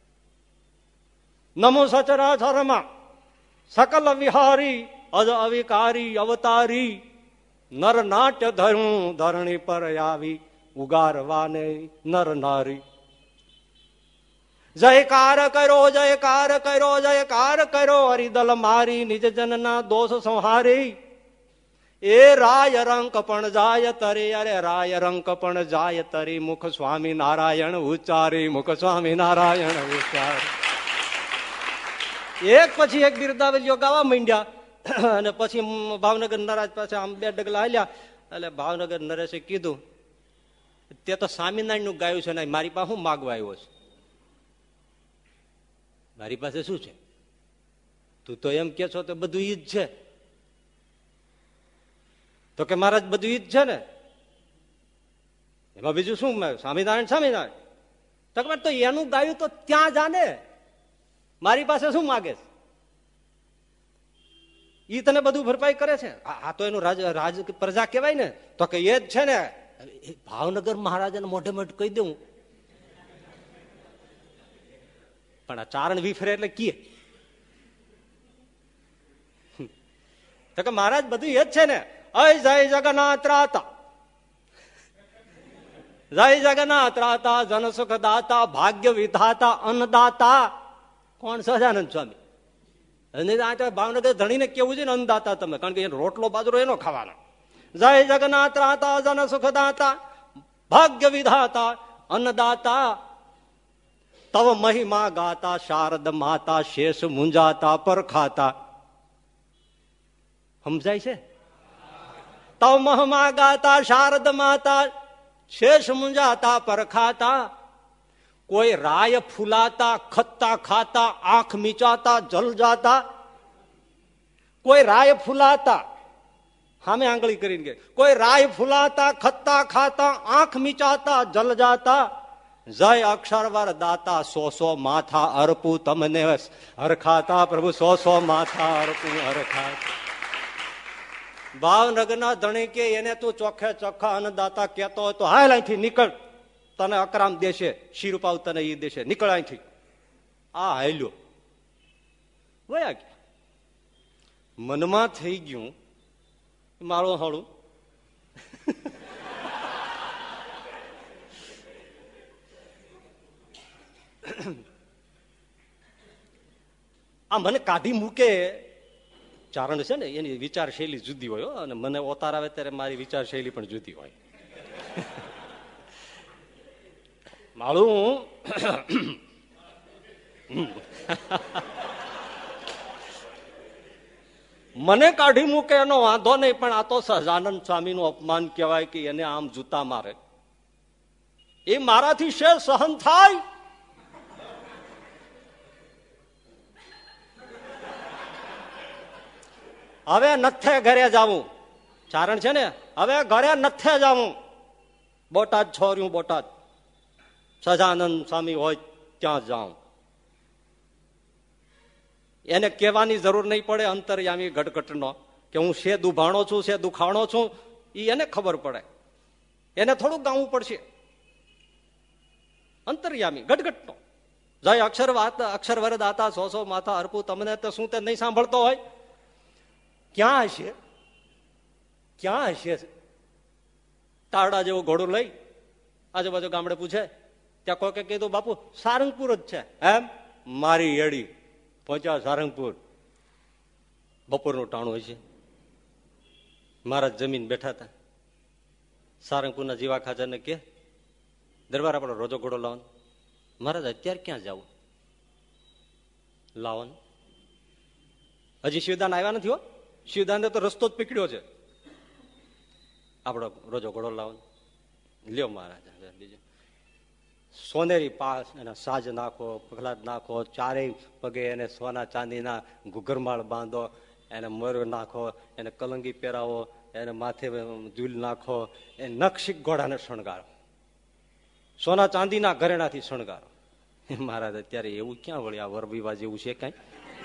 નમો સચરાચરમાં સકલ વિહારી અજ અવિકારી અવતારી નર નાટ્ય ધરું ધરણી પર આવી ઉગારવાને નર નારી. જયકાર કર્યો જયકાર કર્યો જયકાર કર્યો હરિદલ મારી નિજ જનના દોષ સંહારી. એ રાય રંક પણ જાય તરી, અરે રાય રંક પણ જાય તરી મુખ સ્વામી નારાયણ ઉચ્ચારી, મુખ સ્વામી નારાયણ ઉચ્ચારી. એક પછી એક બિરદાવલીઓ ગાવા માંડ્યા. અને પછી ભાવનગર નરાજ પાસે આમ બે ડગલા હાલ્યા એટલે ભાવનગર નરેશે કીધું, તે તો સ્વામિનારાયણ નું ગાયું છે ને મારી પાસે હું માગવા આવ્યો છું? મારી પાસે શું છે? તું તો એમ કે છો તો બધું ઈ જ છે. તો કે મહારાજ બધું ઈ જ છે ને, એમાં બીજું શું? સ્વામિનારાયણ સ્વામિનારાયણ. તો એનું ગાયું તો ત્યાં જાને, મારી પાસે શું માગે છે? ઈ તને બધું ભરપાઈ કરે છે. આ તો એનું રાજ પ્રજા કહેવાય ને. તો કે એ જ છે ને. ભાવનગર મહારાજાને મોઢે મોઢ કહી દઉં, પણ આ ચારણ વિફરે એટલે કીએ તો કે મહારાજ બધું એ જ છે ને. અય જય જગન્નાથ રાતા, જય જગન્નાથ રાતા, જન સુખ દાતા, ભાગ્ય વિધાતા, અન્નદાતા. કોણ? સહજાનંદ સ્વામી. ભાવનગર ધણીને કેવું છે ને અન્નદાતા તમે, કારણ કે રોટલો બાજરો એનો ખાવાનો. જય જગન્નાથ રાતા, જન સુખ દાતા, ભાગ્ય વિધાતા, અન્નદાતા. તવ મહિમા ગાતા, શારદ માતા, શેષ મુંજાતા પર ખાતા. સમજાય છે? તવ મહિમા ગાતા, શારદ માતા, શેષ મુંજાતા પર ખાતા. કોઈ રાય ફૂલાતા, ખત્તા ખાતા, આંખ મીચાતા, જલ જાતા. કોઈ રાય ફૂલાતા, સામે આંગળી કરીને કે કોઈ રાય ફૂલાતા, ખત્તા ખાતા, આંખ મીચાતા, જલ જાતા. જય અક્ષરવર દાતા, 100 માથા અર્પુ તમને હરખાતા. પ્રભુ 100 માથા અર્પુ હરખાતા. ભાવનગરના ધણી કે એને તું ચોખ્ખે ચોખ્ખા અન્નદાતા કેતો હોય તો હાલ અહીંથી નીકળ, તને અકરામ દેશે, શિરપાવ તને ઈ દેશે, નીકળ અહીંથી. આ હાલ્યો વયા ગયા. મનમાં થઈ ગયું માળું હાળું આ મને કાઢી મૂકે. ચારણ છે ને એની વિચાર શૈલી જુદી હોય, અને મને ઓતાર આવે ત્યારે મારી વિચાર શૈલી પણ જુદી હોય. માળું મને કાઢી મૂકે એનો વાંધો નહીં, પણ આ તો સહજાનંદ સ્વામી નું અપમાન કહેવાય કે એને આમ જૂતા મારે. એ મારાથી શેર સહન થાય? હવે નથે ઘરે જાવું. ચારણ છે ને, હવે ઘરે નથે જાવું. બોટાદ છોર્યું, બોટાદ સહજાનંદ સ્વામી હોય ત્યાં જાઉં. એને કહેવાની જરૂર નહીં પડે અંતર્યામી ગટગટનો કે હું શે દુભાણો છું, શે દુખાણો છું. એ એને ખબર પડે, એને થોડુંક ગાવું પડશે. અંતર્યામી ગટગટનો જય અક્ષર વરદાતા, 100 માથા અર્પું તમને. તો શું તે નહીં સાંભળતો હોય? ક્યાં હશે, ક્યાં હશે? તારડા જેવું ઘોડું લઈ આજુબાજુ ગામડે પૂછે, ત્યાં કોઈ કીધું બાપુ સારંગપુર જ છે. એમ? મારી એડી પહોંચ્યા સારંગપુર. બપોરનું ટાણું હોય છે. મહારાજ જમીન બેઠા હતા. સારંગપુરના જીવા ખાચરને કે દરબાર આપણો રોજો ઘોડો લાવો. મહારાજ અત્યારે ક્યાં જવું? લાવો. હજી શિવદાન આવ્યા નથી હો. શિવદાન તો રસ્તો જ પકડ્યો છે. આપણો રોજો ઘોડો લાવો. લ્યો મહારાજ. બીજું સોનેરી પાસ એને સાજ નાખો, પ્રહલાદ નાખો, ચારેય પગે એને સોના ચાંદીના ઘુઘરમાળ બાંધો, એને મોર નાખો, એને કલંગી પહેરાવો, એને માથે ઝૂલ નાખો, એ નખશીક ઘોડાને શણગારો, સોના ચાંદીના ઘરેણાથી શણગારો. મહારાજ અત્યારે એવું ક્યાં વળી આ વર વિવાહ જેવું છે કઈ?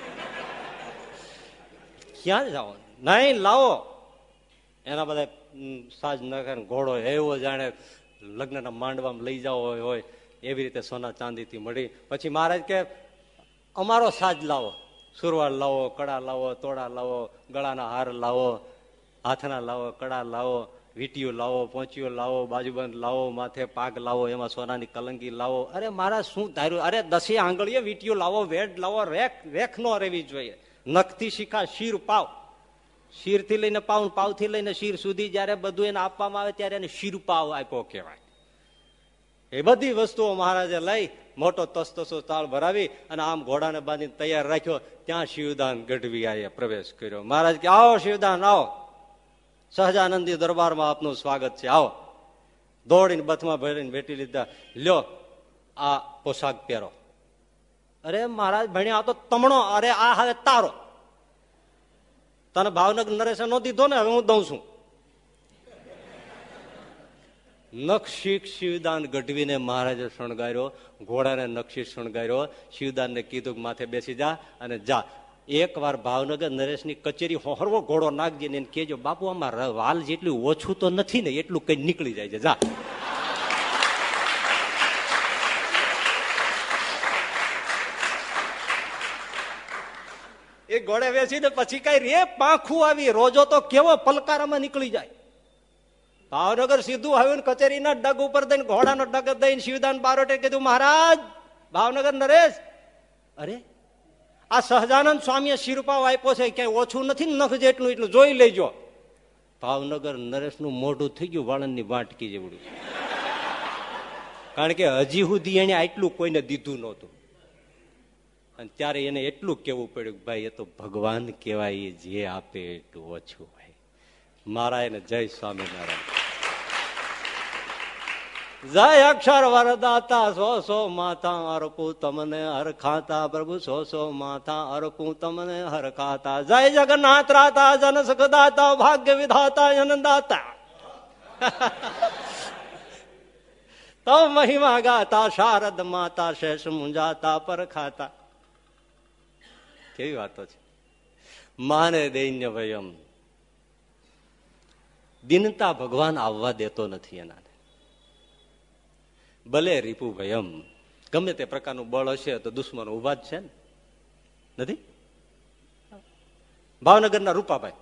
ક્યાં જાઓ? નહીં, લાવો એના બધા સાજ નાખે, ઘોડો એવો જાણે લગ્નના માંડવામાં લઈ જાવ હોય એવી રીતે સોના ચાંદીથી મળી. પછી મહારાજ કે અમારો સાજ લાવો, સુરવાળ લાવો, કડા લાવો, તોડા લાવો, ગળાના હાર લાવો, હાથના લાવો, કડા લાવો, વીટીયું લાવો, પોંચીઓ લાવો, બાજુબંધ લાવો, માથે પાગ લાવો, એમાં સોનાની કલંગી લાવો. અરે મારા શું ધાર્યું? અરે 10 આંગળીએ વીટીયું લાવો, વેડ લાવો, રેખ નો રહેવી જોઈએ. નખથી શીખા શીર પાવ, શીર થી લઈને પાવ, પાવ થી લઈને શીર સુધી જયારે બધું એને આપવામાં આવે ત્યારે એને શીર પાવ આપ્યો કહેવાય. એ બધી વસ્તુઓ મહારાજે લઈ મોટો તસતસો તાળ ભરાવી અને આમ ઘોડાને બાંધીને તૈયાર રાખ્યો. ત્યાં શિવદાન ગઢવી આએ પ્રવેશ કર્યો. મહારાજ કે આવો શિવદાન, આવો, સહજાનંદી દરબારમાં આપનું સ્વાગત છે, આવો. દોડીને બથમાં ભરીને ભેટી લીધા. લ્યો આ પોશાક પહેરો. અરે મહારાજ ભણ્યા આ તો તમણો, અરે આ હવે તારો. તને ભાવનગર નરેશે નો દીધો ને, હવે હું દઉં છું. નખશીક શિવદાન ગઢવીને મહારાજે શણગાર્યો, ઘોડાને નખશીક શણગાર્યો. શિવદાનને કીધું માથે બેસી જા અને જા. એક વાર ભાવનગર નરેશની કચેરી હોહરવો ઘોડો નાખજે ને કેજો બાપુ આમાં વાલ જેટલું ઓછું તો નથી ને, એટલું કઈ નીકળી જાય છે, જા. એ ઘોડે બેસીને પછી કઈ રે પાંખું આવી, રોજો તો કેવો પલકારામાં નીકળી જાય. ભાવનગર સીધું આવ્યું ને કચેરીના ડગ ઉપર દઈને ઘોડાનો ડગ દઈને શિવદાન બારોટે કીધું મહારાજ ભાવનગર નરેશ, અરે આ સહજાનંદ સ્વામીએ શિરપાવ આપ્યો છે, ક્યાંય ઓછું નથી ને, નખ જેટલું એટલું જોઈ લેજો. ભાવનગર નરેશનું મોઢું થઈ ગયું વાળંદની વાટકી જેવડું, કારણ કે હજી સુધી એને આટલું કોઈને દીધું નહોતું. અને ત્યારે એને એટલું કેવું પડ્યું કે ભાઈ એ તો ભગવાન કહેવાય, જે આપે એટલું ઓછું હોય. મારા એને જય સ્વામિનારાયણ. જય અક્ષર વરદાતા, સો સો માથા અર્પું તમને હરખાતા, પ્રભુ સો સો માથા અર્પું તમને હરખાતા. જય જગન્નાથ રાતા, જન સુખદાતા, ભાગ્ય વિધાતા, જનદાતા. તો મહિમા ગાતા, શારદ માતા, શેષ મુંજાતા પરખાતા. કેવી વાતો છે. માને દૈન્ય ભયમ, દિનતા ભગવાન આવવા દેતો નથી એના. ભલે રીપુ ભયમ, ગમે તે પ્રકારનું બળ હશે તો દુશ્મનો ઉભા જ છે ને, નથી? ભાવનગરના રૂપાભાઈ,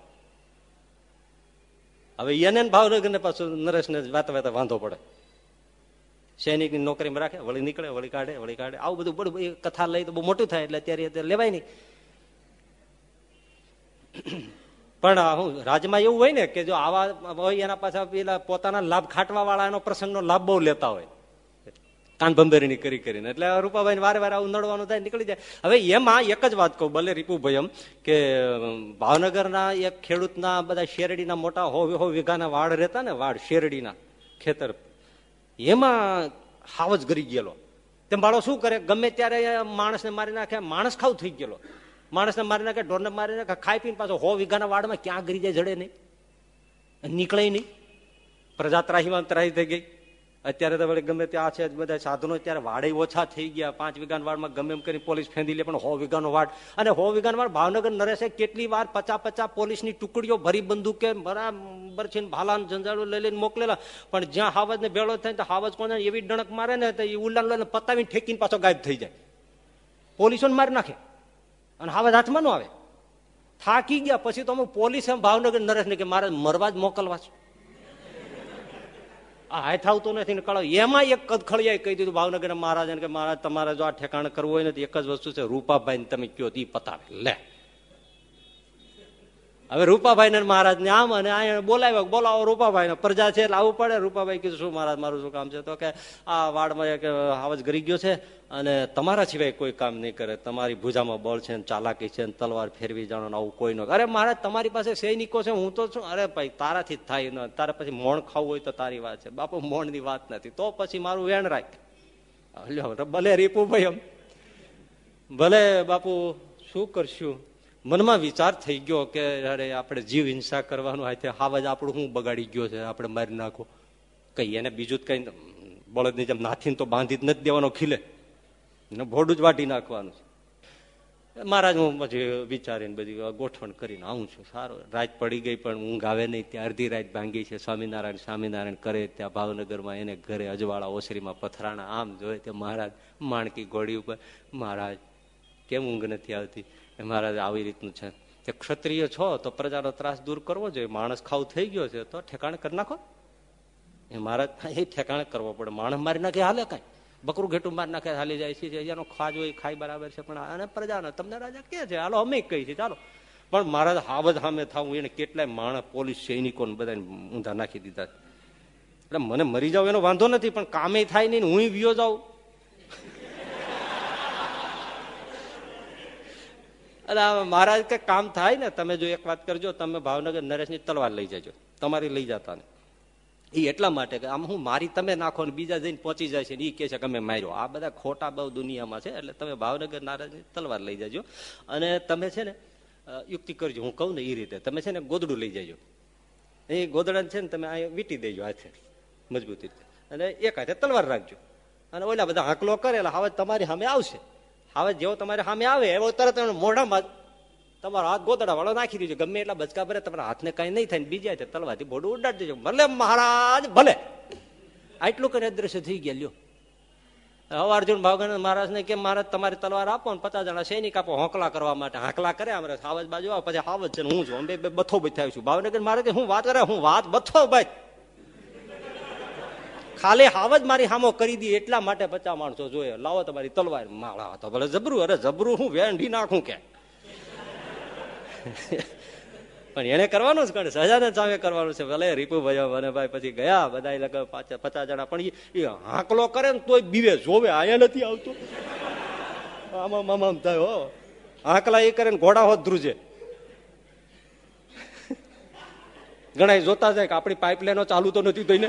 હવે એને ભાવનગરને પાછું નરેશને વાતા વાતા વાંધો પડે. સૈનિકની નોકરીમાં રાખે, વળી નીકળે, વળી કાઢે, વળી કાઢે, આવું બધું બડું કથા લઈ તો બહુ મોટું થાય એટલે અત્યારે લેવાય નહીં. પણ હું રાજમાં એવું હોય ને કે જો આવા હોય એના પાછા પેલા પોતાના લાભ ખાટવા વાળા એનો પ્રસંગનો લાભ બહુ લેતા હોય, કાન ભંભેરીની કરી કરીને. એટલે રૂપાભાઈ વારે વારે આવું નડવાનું થાય, નીકળી જાય. હવે એમાં એક જ વાત કહું, ભલે રીપુભાઈ, કે ભાવનગરના એક ખેડૂતના બધા શેરડીના મોટા હો વીઘાના વાડ રહેતા ને, વાડ શેરડીના ખેતર, એમાં હાવજ ગરી ગયેલો. તેમ બાળો શું કરે, ગમે ત્યારે માણસને મારી નાખે, માણસ ખાવ થઈ ગયેલો, માણસને મારી નાખે, ઢોરને મારી નાખે, ખાઈ પીને પાછો 100 વીઘાના વાડમાં ક્યાં ગરી જાય, જડે નહીં, નીકળે નહીં. પ્રજા ત્રાહીમાં ત્રાહી થઈ ગઈ. અત્યારે તો વળી ગમે ત્યાં છે બધા સાધનો, ત્યારે વાડે ઓછા થઈ ગયા. 5 વીઘાના વાડમાં ગમે એમ કરી પોલીસ ફેંદી લે, પણ 100 વીઘાનો વાડ, અને 100 વીઘાનો વાડ ભાવનગર નરેશે કેટલી વાર 50 પોલીસની ટુકડીઓ ભરી બંદૂકે બરાબર છે ભાલાન ઝંઝાળું લઈ લઈને મોકલેલા. પણ જ્યાં હાવજ ને ભેળો થાય તો હાવજ કોને એવી ડણક મારે ને તો એ ઉલ્લાન લઈને પતાવીને ઠેકીને પાછો ગાયબ થઈ જાય, પોલીસોને મારી નાખે અને હાવજ હાથમાં ન આવે. થાકી ગયા પછી તો અમુક પોલીસ એમ ભાવનગર નરેશને કે મારે મરવા જ મોકલવા છે, આ હાથ આવતું નથી ને કળો. એમાં એક કદખળિયાએ કહી દીધું ભાવનગર મહારાજને કે મહારાજ તમારે જો આ ઠેકાણ કરવું હોય ને તો એક જ વસ્તુ છે, રૂપાભાઈ ને તમે કયો એ પતાવે લે. હવે રૂપાભાઈ ને મહારાજ ને આમ અને આ બોલાવ્યો, બોલાવો રૂપાભાઈ ને, પ્રજા છે એટલે આવવું પડે. રૂપાભાઈ કીધું શું મહારાજ મારું શું કામ છે, તો કે આ વાડમાં એક હાવજ ગરી ગયો છે અને તમારા સિવાય કોઈ કામ નહીં કરે, તમારી ભુજામાં બળ છે ને ચાલાકી છે ને તલવાર ફેરવી જાણો ને આવું કોઈ ન. અરે મહારાજ તમારી પાસે સૈનિકો છે, હું તો છું. અરે ભાઈ તારાથી જ થાય ન, તારે પછી મોણ ખાવું હોય તો તારી વાત છે બાપુ, મોણ ની વાત નથી, તો પછી મારું વેણ રાખ. ભલે રીપું ભાઈ એમ ભલે બાપુ શું કરશું. મનમાં વિચાર થઈ ગયો કે અરે આપણે જીવ હિંસા કરવાનું હાથે હાવજ આપણું શું બગાડી ગયો છે, આપણે મારી નાખો. કઈ એને બીજું જ કઈ બળદની જેમ નાથીને તો બાંધી જ નથી દેવાનો, ખીલે એને ભોડું જ વાટી નાખવાનું છે. મહારાજ હું પછી વિચારીને બધી ગોઠવણ કરીને આવું છું. સારું, રાત પડી ગઈ પણ ઊંઘ આવે નહીં. ત્યાં અડધી રાત ભાંગી છે. સ્વામિનારાયણ કરે ત્યાં ભાવનગરમાં એને ઘરે અજવાળા ઓસરીમાં પથરાણા આમ જોયે તે મહારાજ માણકી ઘોડી ઉપર. મહારાજ કેમ ઊંઘ નથી આવતી? મહારાજ આવી રીતનું છે, તે ક્ષત્રિય છો તો પ્રજાનો ત્રાસ દૂર કરવો જોઈએ. માણસ ખાવ થઈ ગયો છે તો ઠેકાણે કરી નાખો. એ મહારાજ એ ઠેકાણે કરવો પડે. માણસ મારી નાખે હાલે કાંઈ, બકરું ઘેટું મારી નાખે હાલી જાય છે. એનો ખાજ હોય ખાઈ બરાબર છે, પણ આને પ્રજાનો તમને રાજા કે છે હાલો અમે કહી છે ચાલો. પણ મહારાજ હાવજ સામે થવું એને કેટલાય માણસ પોલીસ સૈનિકોને બધા ઊંધા નાખી દીધા. એટલે મને મરી જાવ એનો વાંધો નથી, પણ કામે થાય નહીં, હું વિયો જાઉં. એટલે મહારાજ કે કામ થાય ને, તમે જો એક વાત કરજો, તમે ભાવનગર નરેશની તલવાર લઈ જજો, તમારી લઈ જતા ને. એ એટલા માટે કે આમ હું મારી તમે નાખો ને બીજા જઈને પહોંચી જાય છે ને એ કે છે કે અમે માર્યો. આ બધા ખોટા બહુ દુનિયામાં છે. એટલે તમે ભાવનગર નારાજની તલવાર લઈ જજો અને તમે છે ને યુક્તિ કરજો. હું કહું ને એ રીતે તમે છે ને ગોદડું લઈ જજો. એ ગોદડાને છે ને તમે અહીંયા વીટી દેજો હાથે મજબૂતી રીતે, અને એક હાથે તલવાર રાખજો. અને ઓલા બધા હાંકલો કરે એટલે હવે તમારી સામે આવશે. હવે જેવો તમારે સામે આવે એવો તરત મોઢામાં તમારો હાથ ગોદડા વાળો નાખી દેજો. ગમે એટલા બચકા ભરે તમારા હાથને કઈ નહીં થાય. બીજા છે તલવારથી બોડું ઉડાડી દેજો. ભલે મહારાજ ભલે. આટલું કરીને અદ્રશ્ય થઈ ગયા. લ્યો હવે અર્જુન ભાવગણ મહારાજને કે મહારાજ તમારી તલવાર આપો ને 50 જણા સૈનિક આપો હોંકલા કરવા માટે. હાંકલા કરે અમારે હાવજ બાજુ આવે, પછી હાવજ છે હું છું, બે બથો બથાયું છું. ભાવનગર મારે કે હું વાત કરે, હું વાત બથો ભાઈ ખાલી હાવજ મારી હામો કરી દી એટલા માટે 50 માણસો જોઈએ. લાવો તમારી તલવાર. માળા તો ભલે જબરું, અરે જબરું હું વેંઢી નાખું કે. પણ એને કરવાનું જ કરે, સહજાનંદ સામે કરવાનું છે. ભલે રીપુ ભાઈ અને ભાઈ પછી ગયા બધા લગભગ 50 જણા. પણ એ હાંકલો કરે ને તોય બીવે, જોવે આયા નથી આવતો. આમ થાય હો. હાંકલા એ કરે ને ઘોડા હોત ધ્રુજે. ઘણા જોતા જાય કે આપણી પાઇપલાઈનો ચાલુ તો નથી થઈને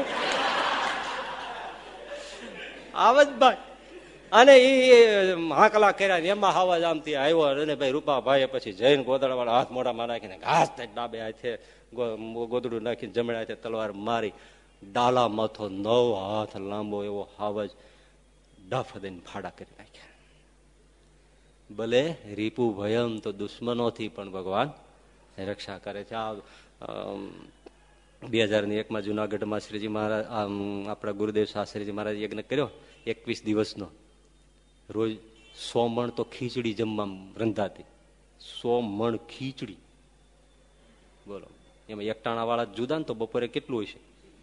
આવજ ભાઈ. અને એ હાંકલા કર્યા ને એમાં હાવજ આમથી આવ્યો. અને ભાઈ રૂપા ભાઈ પછી જઈને ગોદડા વાળા હાથ મોઢામાં નાખીને ઘાસ ડાબે હાથે ગોદડું નાખીને જમણા હાથે તલવાર મારી. ડાલા માથો 9 હાથ લાંબો એવો હાવજ ડફ દઈને ફાડા કરી નાખ્યા. ભલે રીપુ ભયમ તો દુશ્મનોથી પણ ભગવાન રક્ષા કરે છે. આ 2001માં જુનાગઢમાં શ્રીજી મહારાજ આપણા ગુરુદેવ શાસ્ત્રીજી મહારાજ યજ્ઞ કર્યો 21 દિવસનો. રોજ 100 મણ તો ખીચડી જમવા રંધાતી. 100 મણ ખીચડી બોલો. એમાં એકટાણા વાળા જુદા ને તો બપોરે કેટલું હોય છે.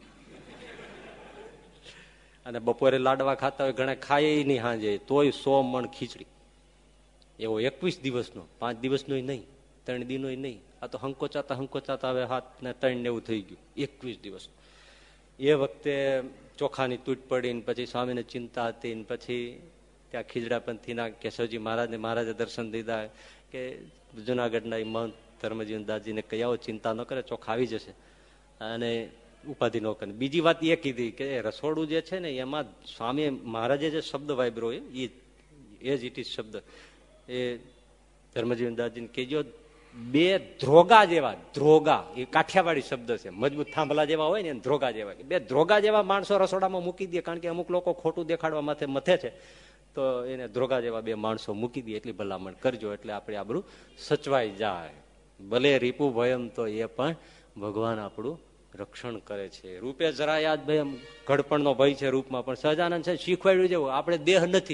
અને બપોરે લાડવા ખાતા હોય ઘણા ખાય નહીં સાંજે, તોય 100 મણ ખીચડી. એવો 21 દિવસનો, 5 દિવસનો નહીં, 3 દિનો નહીં. આ તો હંકોચાતા હવે હાથ ને 3 એવું થઈ ગયું. 21 દિવસ. એ વખતે ચોખાની તૂટ પડી ને પછી સ્વામીને ચિંતા હતી ને પછી ત્યાં ખીજડાપંથીના કેશવજી મહારાજે દર્શન દીધા કે જુનાગઢના મહંત ધર્મજીવન દાસજીને કહી આવો, ચિંતા ન કરે, ચોખા આવી જશે અને ઉપાધિ ન કરે. બીજી વાત એ કીધી કે રસોડું જે છે ને એમાં સ્વામી મહારાજે જે શબ્દ વાપર્યો એ જ ઇટ ઇઝ શબ્દ એ ધર્મજીવન દાસજીને કહેજો. 2 ધ્રોગા જેવા, ધ્રોગા એ કાઠિયાવાડી શબ્દ છે, મજબૂત થાંભલા જેવા હોય ને ધ્રોગા જેવા. 2 ધ્રોગા જેવા માણસો રસોડામાં મૂકી દે, કારણ કે અમુક લોકો ખોટું દેખાડવા માથે મથે છે, તો એને ધ્રોગા જેવા 2 માણસો મૂકી દે એટલી ભલામણ કરજો, એટલે આપણે આપણું સચવાઈ જાય. ભલે રીપુ ભયમ તો એ પણ ભગવાન આપણું રક્ષણ કરે છે. રૂપે જરા યાદ ભય, ઘડપણનો ભય છે રૂપમાં, પણ સહજાનંદ છે શીખવાડ્યું જેવું. આપણે દેહ નથી,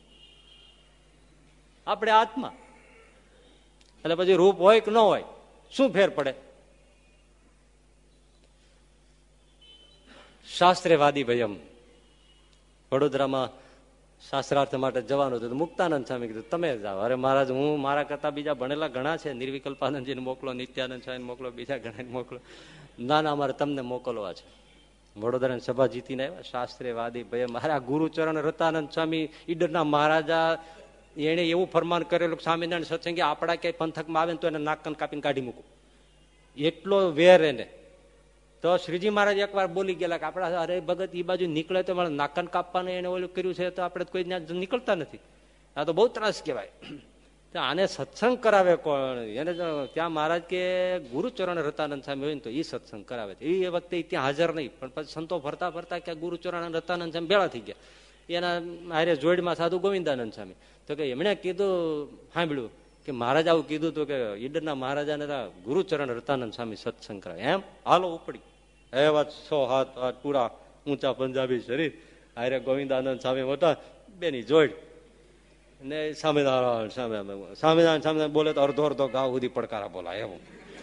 આપણે આત્મા. એટલે પછી રૂપ હોય કે ન હોય શું ફેર પડે? શાસ્ત્રેવાદી ભયમ. વડોદરામાં શાસ્ત્રાર્થ માટે જવાનું હતું, મુક્તાનંદ સ્વામી કીધું તમે જાઓ. અરે મહારાજ હું મારા કરતા બીજા ભણેલા ઘણા છે, નિર્વિકલ્પાનંદજીને મોકલો, નિત્યાનંદ સ્વામીને મોકલો, બીજા ઘણા મોકલો. ના ના અમારે તમને મોકલવા છે. વડોદરાની સભા જીતીને આવ્યા. શાસ્ત્રેવાદી ભયમ. મારા ગુરુચરણ રતાનંદ સ્વામી ઈડરના મહારાજા એને એવું ફરમાન કરેલું સ્વામિનારાયણ સત્સંગી આપણા ક્યાંય પંથકમાં આવે ને તો એને નાક કાપીને કાઢી મૂકું, એટલો વેર એને. તો શ્રીજી મહારાજ એકવાર બોલી ગયેલા કે આપડા અરે ભગત એ બાજુ નીકળે તો મારે નાકન કાપવાનું એને ઓલું કર્યું છે તો આપણે કોઈ નીકળતા નથી. આ તો બહુ ત્રાસ કહેવાય. આને સત્સંગ કરાવે કોણ? એને ત્યાં મહારાજ કે ગુરુચરણ રતાનંદ સ્વામી હોય ને તો એ સત્સંગ કરાવે. એ વખતે ત્યાં હાજર નહીં, પણ પછી સંતો ફરતા ફરતા ક્યાં ગુરુચરણ રતાનંદ સ્વામી ભેળા થઈ ગયા. એના હારે જોડમાં સાધુ ગોવિંદાનંદ સ્વામી. તો કે એમણે કીધું સાંભળ્યું કે મહારાજ આવું કીધું તો કે ઈડરના મહારાજાને ગુરુચરણ રતાનંદ સ્વામી સત્સંગ કરાવે. એમ હાલો ઉપડી એવા 100 હાથ પૂરા ઊંચા પંજાબી શરીર હારે ગોવિંદાનંદ સ્વામી મોટા બેની જોડ ને સ્વામિનારાયણ સ્વામિનારાયણ સ્વામિનારાયણ બોલે તો અડધો અડધો ગાવ સુધી પડકારા બોલાય એવું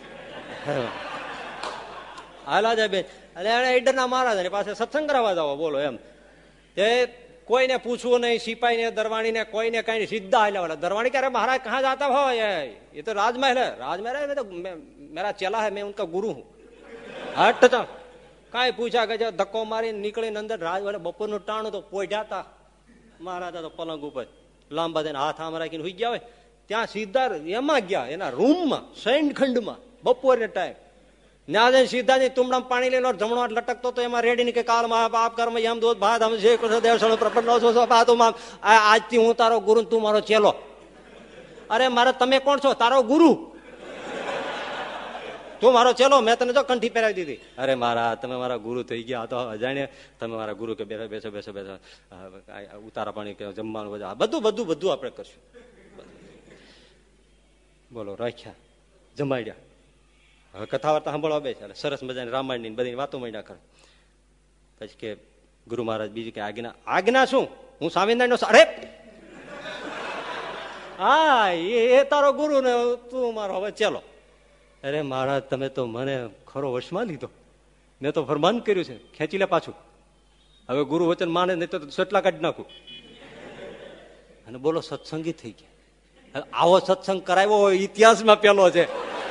હાલા જાય બેન. અને એને ઈડરના મહારાજ પાસે સત્સંગ કરાવવા જાવ બોલો એમ. તે કોઈને પૂછવું નહીં, સિપાહી ને દરવાણી ને કોઈને કઈ સીધા હાલ્યા વાળા. દરવાણી ક્યારે મહારાજ કહા જાતા હો? ये तो राजमहल है, राजमहल है, तो मेरा चेला है, मैं उनका गुरु हूँ. हट था કઈ પૂછ્યા કે ધક્કો મારી નીકળીને અંદર રાજ બપોરનું ટાણું તો પોઢ્યા હતા મહારાજા તો પલંગ ઉપર લાંબા થઈને હાથ આમ રાખીને હુઈ ગયા હોય. ત્યાં સીધા એમાં ગયા એના રૂમમાં શયનખંડમાં બપોરને ટાઈમ. ત્યાં જઈને સીધા તુમડા પાણી લઈને જમણો લટકતો તો એમાં રેડી કે કાલ આપ કર્મ એમ દોત ભાત હમ જે દેવસણ પ્રપન્ન આજથી હું તારો ગુરુ, તું મારો ચેલો. અરે મારે તમે કોણ છો? તારો ગુરુ. તું મારો ચેલો, મેં તને જો કંઠી પહેરાવી દીધી. અરે મારા તમે મારા ગુરુ થઈ ગયા તો અજાણે તમે મારા ગુરુ કે બેસો બેસો બેસો બેસો ઉતારા પાણી કે જમવાનું બધું બધું બધું આપણે કરશું. બોલો રાખ્યા જમાડ્યા. હવે કથા વાર્તા સાંભળવા બે છે સરસ મજાની રામાયણ ની બધી વાતો માંડ્યા કરે. પછી કે ગુરુ મહારાજ બીજું કે આજ્ઞા. આજ્ઞા શું? હું સ્વામિનારાયણ અરે હા એ તારો ગુરુ ને તું મારો હવે ચેલો. અરે મહારાજ તમે તો મને ખરો વશમાં લીધો, મેં તો ફરમાન કર્યું છે, ખેંચી લે પાછું. હવે ગુરુ વચન માને નહીં તો સટલા કાઢી નાખું. અને બોલો સત્સંગી થઈ ગયા. આવો સત્સંગ કરાવ્યો હોય ઇતિહાસમાં પેલો છે.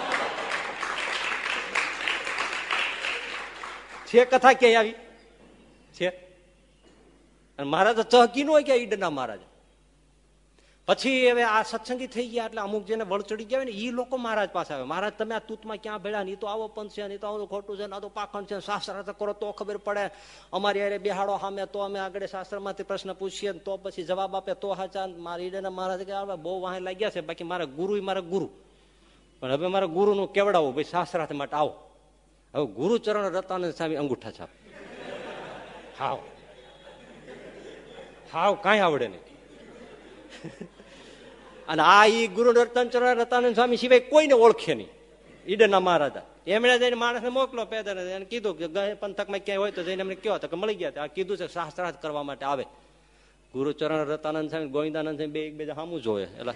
કથા ક્યાંય આવી છે? અને મહારાજ ચહકી નો હોય કે ઈડના મહારાજ. પછી હવે આ સત્સંગી થઈ ગયા એટલે અમુક જેને વળ ચડી ગયા ને એ લોકો મહારાજ પાસે આવે. મહારાજ તમે આ તૂતમાં ક્યાં ભેળા? નહીં તો આવો પંથ છે, નહીં તો આવું ખોટું છે, ના તો પાખંડ છે, શાસ્ત્ર કરો તો ખબર પડે. અમારી અરે બેહાડો સામે તો અમે આગળ શાસ્ત્રમાંથી પ્રશ્ન પૂછીએ તો પછી જવાબ આપે તો હાચા. મારા ઈડના મહારાજ કે બહુ વાહે લાગ્યા છે, બાકી મારા ગુરુ મારા ગુરુ. પણ હવે મારા ગુરુ નું કેવડાવું ભાઈ શાસ્ત્રાર્થ માટે આવો. હવે ગુરુચરણ રતાનંદ સ્વામી અંગૂઠા છાપ. હાવ હાવ કાંઈ આવડે નહીં. અને આ ઈ ગુરુ રતાનંદ સ્વામી સિવાય કોઈને ઓળખે નહીં ઈડના મહારાજા. એમણે જઈને માણસને મોકલો પેદા એને કીધું કે પંથકમાં ક્યાંય હોય તો જઈને એમને કયો તો મળી ગયા. કીધું છે શાસ્ત્રાર્થ કરવા માટે આવે. ગુરુચરણ રતાનંદ સ્વામી ગોવિંદાનંદ સ્વામી બે એકબીજા સામું જોવે. એટલે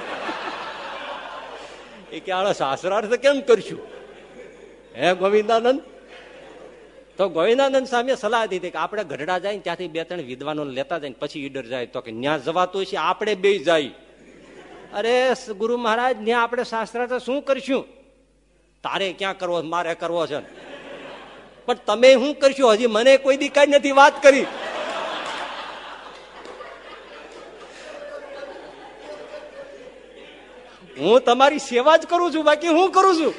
એ કે આ શાસ્ત્રાર્થ કેમ કરશું હે ગોવિંદાનંદ? તો ગોવિંદાનંદ સ્વામીએ સલાહ દીધી કે આપણે ગઢડા જાય ને ત્યાંથી 2-3 વિદ્વાનો લેતા જાય પછી ઈડર જાય. તો કે ન્યા જવાતું છે આપણે બે જાય. અરે ગુરુ મહારાજ ત્યાં આપણે શાસ્ત્રાર્થ શું કરશું? તારે ક્યાં કરવો, મારે કરવો છે. પણ તમે શું કરશો? હજી મને કોઈ દી કઈ નથી વાત કરી. હું તમારી સેવા જ કરું છું, બાકી હું કરું છું.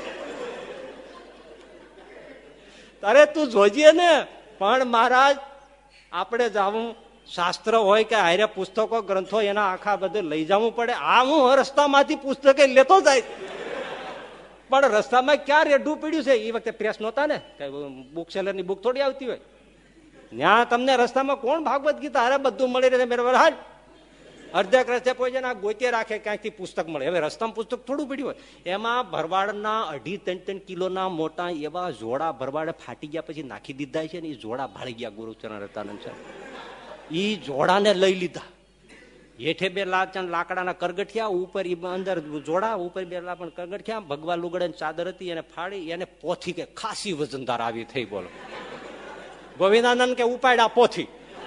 તારે તું જોજે ને. પણ મહારાજ આપણે જાવું શાસ્ત્ર હોય કે હારે પુસ્તકો ગ્રંથો એના આખા બધે લઈ જવું પડે. આ હું રસ્તામાંથી પુસ્તકે લેતો જાય પણ રસ્તામાં ક્યાં રેઢું પડ્યું છે? એ વખતે પ્રેસ નહોતા ને, બુક સેલર ની બુક થોડી આવતી હોય. ત્યાં તમને રસ્તામાં કોણ ભાગવત ગીતા હારે બધું મળી રહે બરાબર. હાલ અડધેક રસ્તે પહોંચે ને ગોતે રાખે ક્યાંકથી પુસ્તક મળે. હવે રસ્તામાં પુસ્તક થોડું પડ્યું હોય. એમાં ભરવાડના 2.5-3 કિલોના મોટા એવા જોડા ભરવાડે ફાટી ગયા પછી નાખી દીધા છે ને એ જોડા ભાળી ગયા ગુરુચરણ રતાનંદ છે. ઈ જોડાને લઈ લીધા. હેઠે 2 લાકડાના કરગઠિયા, ઉપર અંદર જોડા, ઉપર 2 પણ કરગઠિયા, ભગવા લુગડાની ચાદર હતી એને ફાડી એને પોથી કે ખાસી વજનદાર આવી થઈ. બોલો ગોવિંદાનંદ કે ઉપાડ્યા પોથી.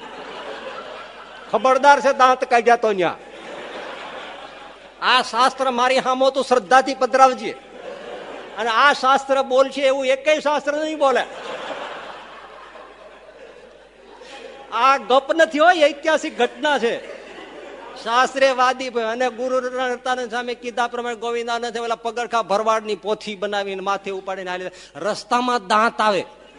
ખબરદાર છે દાંત કાઢ્યા તો ન્યા. આ શાસ્ત્ર મારી સામો તું શ્રદ્ધાથી પધરાવજે. અને આ શાસ્ત્ર બોલ છે એવું એકેય શાસ્ત્ર નહીં બોલે. આ ગપ નથી હોય, ઐતિહાસિક ઘટના છે. શાસ્ત્રે વાદી અને ગુરુ રતાનંદ સામે કીધા પ્રમાણે ગોવિંદાનંદ ઓલા પગરખા ભરવાડની પોથી બનાવીને માથે ઉપાડીને હાલી. રસ્તામાં દાંત આવે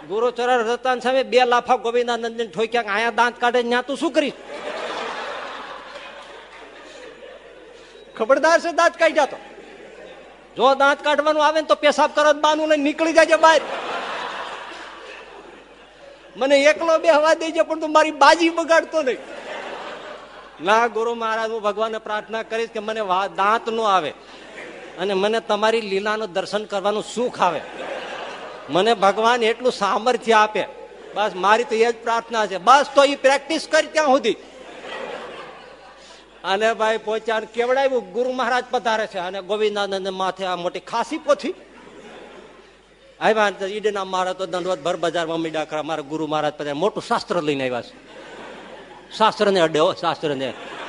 ગુરુચરણ રતાન સામે 2 લાફા ગોવિંદાનંદ ઠોક્યા, આયા દાંત કાઢે ત્યાં તું શું કરીશ? ખબરદાર છે દાંત કાઢ્યા તો. જો દાંત કાઢવાનું આવે ને તો પેશાબ કરવા બાનું લઈને નીકળી જાય બહાર. મને એકલો બેહવા દેજે પણ તું મારી બાજી બગાડતો નહીં. ના ગુરુ મહારાજ, હું ભગવાનને પ્રાર્થના કરીશ કે મને દાંત નો આવે અને મને તમારી લીલાનું દર્શન કરવાનું સુખ આવે. મને ભગવાન એટલું સામર્થ્ય આપે, બસ મારી તો એ જ પ્રાર્થના છે. બસ તો એ પ્રેક્ટિસ કરી ત્યાં સુધી. અને ભાઈ પહોંચ્યા, કેવડાવ્યું, ગુરુ મહારાજ પધારે છે અને ગોવિંદાનંદ માથે આ મોટી ખાસી પોથી આવ્યા. ઈડના મહારાજ તો દંડવત ભર બજારમાં મીડા કરા. મારા ગુરુ મહારાજ પધારે, મોટું શાસ્ત્ર લઈને આવ્યા છે. શાસ્ત્ર ને અડે, શાસ્ત્ર ને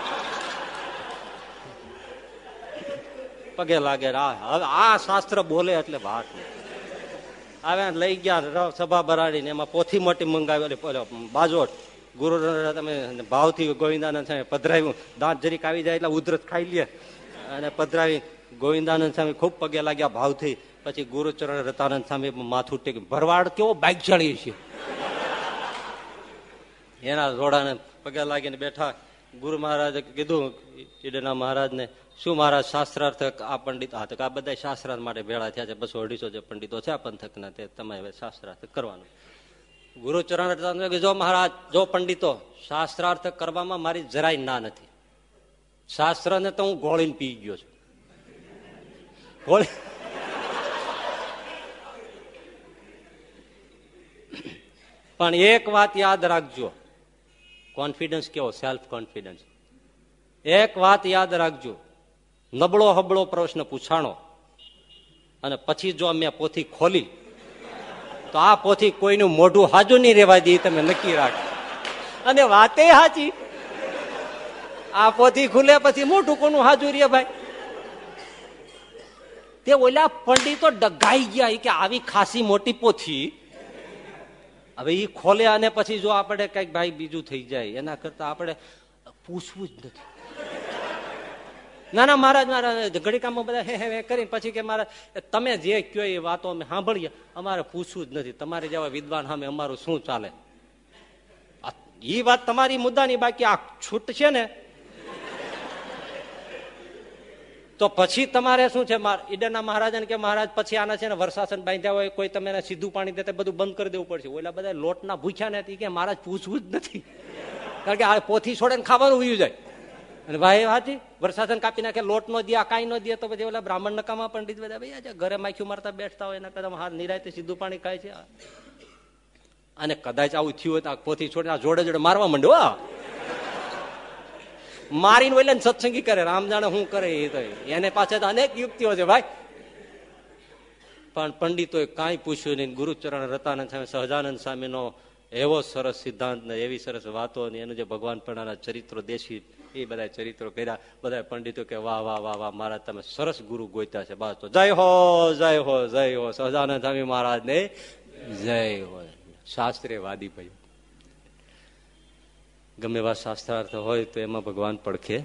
પગે લાગે. હવે આ શાસ્ત્ર બોલે એટલે વાત આવ્યા. લઈ ગયા સભા ભરાડીને, એમાં પોથી મોટી મંગાવેલી બાજોટ. ગુરુ તમે ભાવથી ગોવિંદાનંદ સામે પધરાવ્યું. દાંત જરીક આવી જાય એટલે ઉધરત ખાઈ લે અને પધરાવી ગોવિંદાનંદ સામે ખૂબ પગે લાગ્યા ભાવથી. પછી ગુરુચરણ રતાનંદ સામે માથું ટેક. ભરવાડ કેવો ભાગ્યશાળી છે, એના જોડાને પગે લાગીને બેઠા. ગુરુ મહારાજે કીધું ઈડના મહારાજને, શું મહારાજ શાસ્ત્રાર્થ આ પંડિત? હા, તો આ બધા શાસ્ત્રાર્થ માટે ભેળા થયા છે, 200-250 જે પંડિતો છે આ પંથકના, તે તમે હવે શાસ્ત્રાર્થ કરવાનું. ગુરુચરણ રતાનંદ, જો મહારાજ, જો પંડિતો, શાસ્ત્રાર્થ કરવામાં મારી જરાય ના નથી. શાસ્ત્રને તો હું ગોળીને પી ગયો છું. ગોળી પણ એક વાત યાદ રાખજો, કોન્ફિડન્સ કેવો, સેલ્ફ કોન્ફિડન્સ. એક વાત યાદ રાખજો, નબળો હબળો પ્રશ્ન પૂછાણો અને પછી જો મેં પોથી ખોલી તો આ પોથી કોઈનું મોઢું હાજુ નહીં રેવા દે, તમે નક્કી રાખો. અને વાતે હાચી, આ પોથી ખુલે પછી મોઢું કોનું હાજુ રે ભાઈ? તે ઓલા પંડિતો ડગાઈ ગયા કે આવી ખાસી મોટી પોથી હવે ઈ ખોલે અને પછી જો આપણે કઈક ભાઈ બીજું થઈ જાય એના કરતા આપણે પૂછવું જ નથી. ના ના મહારાજ, મારા ઘડીકામાં બધા હે કરીને પછી કે મારા તમે જે કયો એ વાતો અમે સાંભળીએ, અમારે પૂછવું જ નથી. તમારે જેવા વિદ્વાન સામે અમારું શું ચાલે? એ વાત તમારી મુદ્દાની, બાકી આ છૂટ છે ને તો પછી તમારે શું છે? ઈડરના મહારાજને કે મહારાજ પછી આના છે ને વર્ષાસન બાંધ્યા હોય, કોઈ તમે સીધું પાણી દેતા બધું બંધ કરી દેવું પડશે. ઓલા બધા લોટના ભૂખ્યા નથી કે મહારાજ પૂછવું જ નથી, કારણ કે આ પોથી છોડે ને ખાવાનું ઉયું જાય. અને ભાઈ હાથી વર્ષાસન કાપી નાખે, લોટ નો દે, કાંઈ નો દે, તો પછી ઓલા બ્રાહ્મણ નકામાં પંડિત બધા ભાઈ ઘરે માખ્યું મારતા બેઠતા હોય એના કરતા હાથ નિરાયતે સીધું પાણી ખાય છે. અને કદાચ આવું થયું હોય તો આ પોથી છોડીને આ જોડે જોડે મારવા માંડ્યો, મારીને ઓલે સત્સંગી કરે. રામ જાણે શું કરે એ તો, એને પાછળ અનેક યુક્તિઓ છે ભાઈ. પણ પંડિતોએ કાંઈ પૂછ્યું નહીં. ગુરુચરણ રતાનંદ સામે, સહજાનંદ સ્વામીનો એવો સરસ સિદ્ધાંત ને એવી સરસ વાતો ને એનું જે ભગવાન પણાના ચરિત્રો દેશી એ બધા ચરિત્રો કર્યા. બધા પંડિતો કે વાહ વાહ વાહ વાહ, મહારાજ તમે સરસ ગુરુ ગોત્યા છે. બસ તો જય હો જય હો જય હો, સહજાનંદ સ્વામી મહારાજ ને જય હો. શાસ્ત્રીય વાદી ભાઈ, ગમે એવા શાસ્ત્રાર્થ હોય તો એમાં ભગવાન પડખે.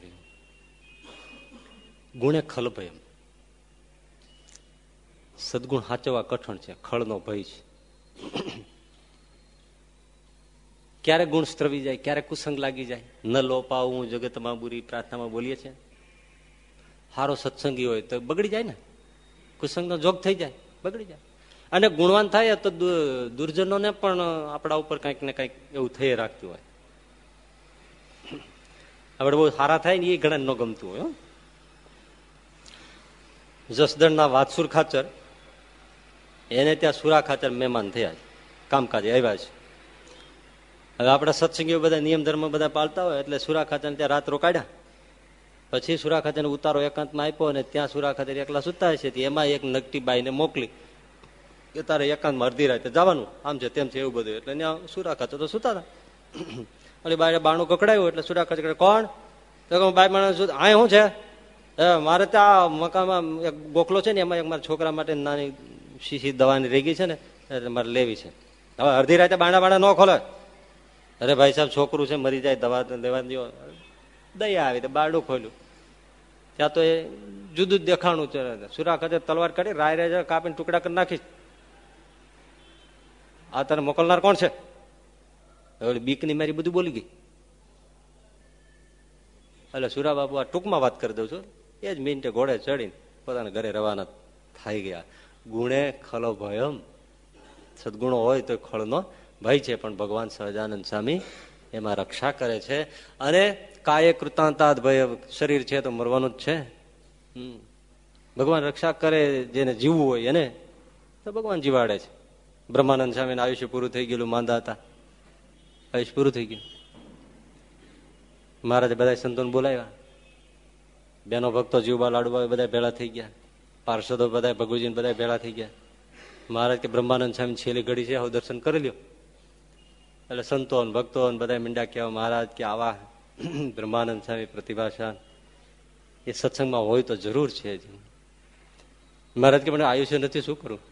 ગુણે ખલ ભય, સદગુણ સાચવવા કઠણ છે, ખળનો ભય છે. ક્યારે ગુણ સ્ત્રવી જાય, ક્યારે કુસંગ લાગી જાય. ન લોપાવું જગતમાં બુરી, પ્રાર્થનામાં બોલીએ છીએ. સારો સત્સંગી હોય તો બગડી જાય ને, કુસંગનો જોગ થઈ જાય, બગડી જાય. અને ગુણવાન થાય તો દુર્જનોને પણ આપણા ઉપર કંઈક ને કંઈક એવું થઈ રાખતું હોય. આપણે બહુ સારા થાય ને એ ઘણા ન ગમતું હોય. જસદણના વાતસુર ખાચર, એને ત્યાં સુરા ખાચર મહેમાન થયા છે, કામકાજે આવ્યા છે. હવે આપણા સત્સંગીઓ બધા નિયમ ધર્મ બધા પાળતા હોય એટલે સુરા ખાચર ત્યાં રાત રોકાડ્યા. પછી સુરા ખાચર ઉતારો એકાંતમાં આપ્યો અને ત્યાં સુરા ખાચર એકલા સુતા છે. એમાં એક નકટી બાઈને મોકલી કે તારે એકાંતમાં અડધી રાતે જવાનું, આમ છે તેમ છે એવું બધું. એટલે ત્યાં સુરા ખાચર તો સુતા હતા. એટલે બાય બાણું કકડાયું એટલે સુરા ખાચર કોણ? તો બાય માણસ આ શું છે? મારે ત્યાં મકાનમાં એક ગોખલો છે ને, એમાં એક મારા છોકરા માટે નાની શીશી દવાની રહી ગઈ છે ને, એટલે મારે લેવી છે. હવે અડધી રાતે બાણા ન ખોલે. અરે ભાઈ સાહેબ, છોકરું છે મરી જાય, દવા લેવા દો. દયા આવી તો બારડું ખોલ્યું. ત્યાં તો એ જુદું જ દેખાણું છે. સુરા ખાતે તલવાર કાઢી રાય કાપીને ટુકડા કરી નાખીશ. આ તને મોકલનાર કોણ છે? બીકની મારી બધું બોલી ગઈ. એટલે સુરા બાપુ આ ટૂંકમાં વાત કરી દઉં છું. એ જ મિનિટે ઘોડે ચડીને પોતાના ઘરે રવાના થઈ ગયા. ગુણે ખલો ભયમ, સદગુણો હોય તો ખળનો ભય છે, પણ ભગવાન સહજાનંદ સ્વામી એમાં રક્ષા કરે છે. અને કાયે કૃતાંતાદ ભય, શરીર છે તો મરવાનું જ છે. ભગવાન રક્ષા કરે, જેને જીવવું હોય એને તો ભગવાન જીવાડે છે. બ્રહ્માનંદ સ્વામીને આયુષ્ય પૂરું થઈ ગયેલું, માંદા હતા, આયુષ્ય પૂરું થઈ ગયું. મહારાજે બધા સંતોને બોલાવ્યા, બેનો ભક્તો જીવબા લાડુબા બધા ભેળા થઈ ગયા, પાર્ષદો બધા ભગુજીને બધા ભેળા થઈ ગયા. મહારાજ કે બ્રહ્માનંદ સ્વામી છેલ્લી ઘડી છે, હવે દર્શન કરી લ્યો. એટલે સંતો ભક્તો બધા મીંડા કહેવા, મહારાજ કે આવા બ્રહ્માનંદ સ્વામી પ્રતિભાશાન એ સત્સંગમાં હોય તો જરૂર છે. મહારાજ કે મને આયુષ્ય નથી, શું કરું?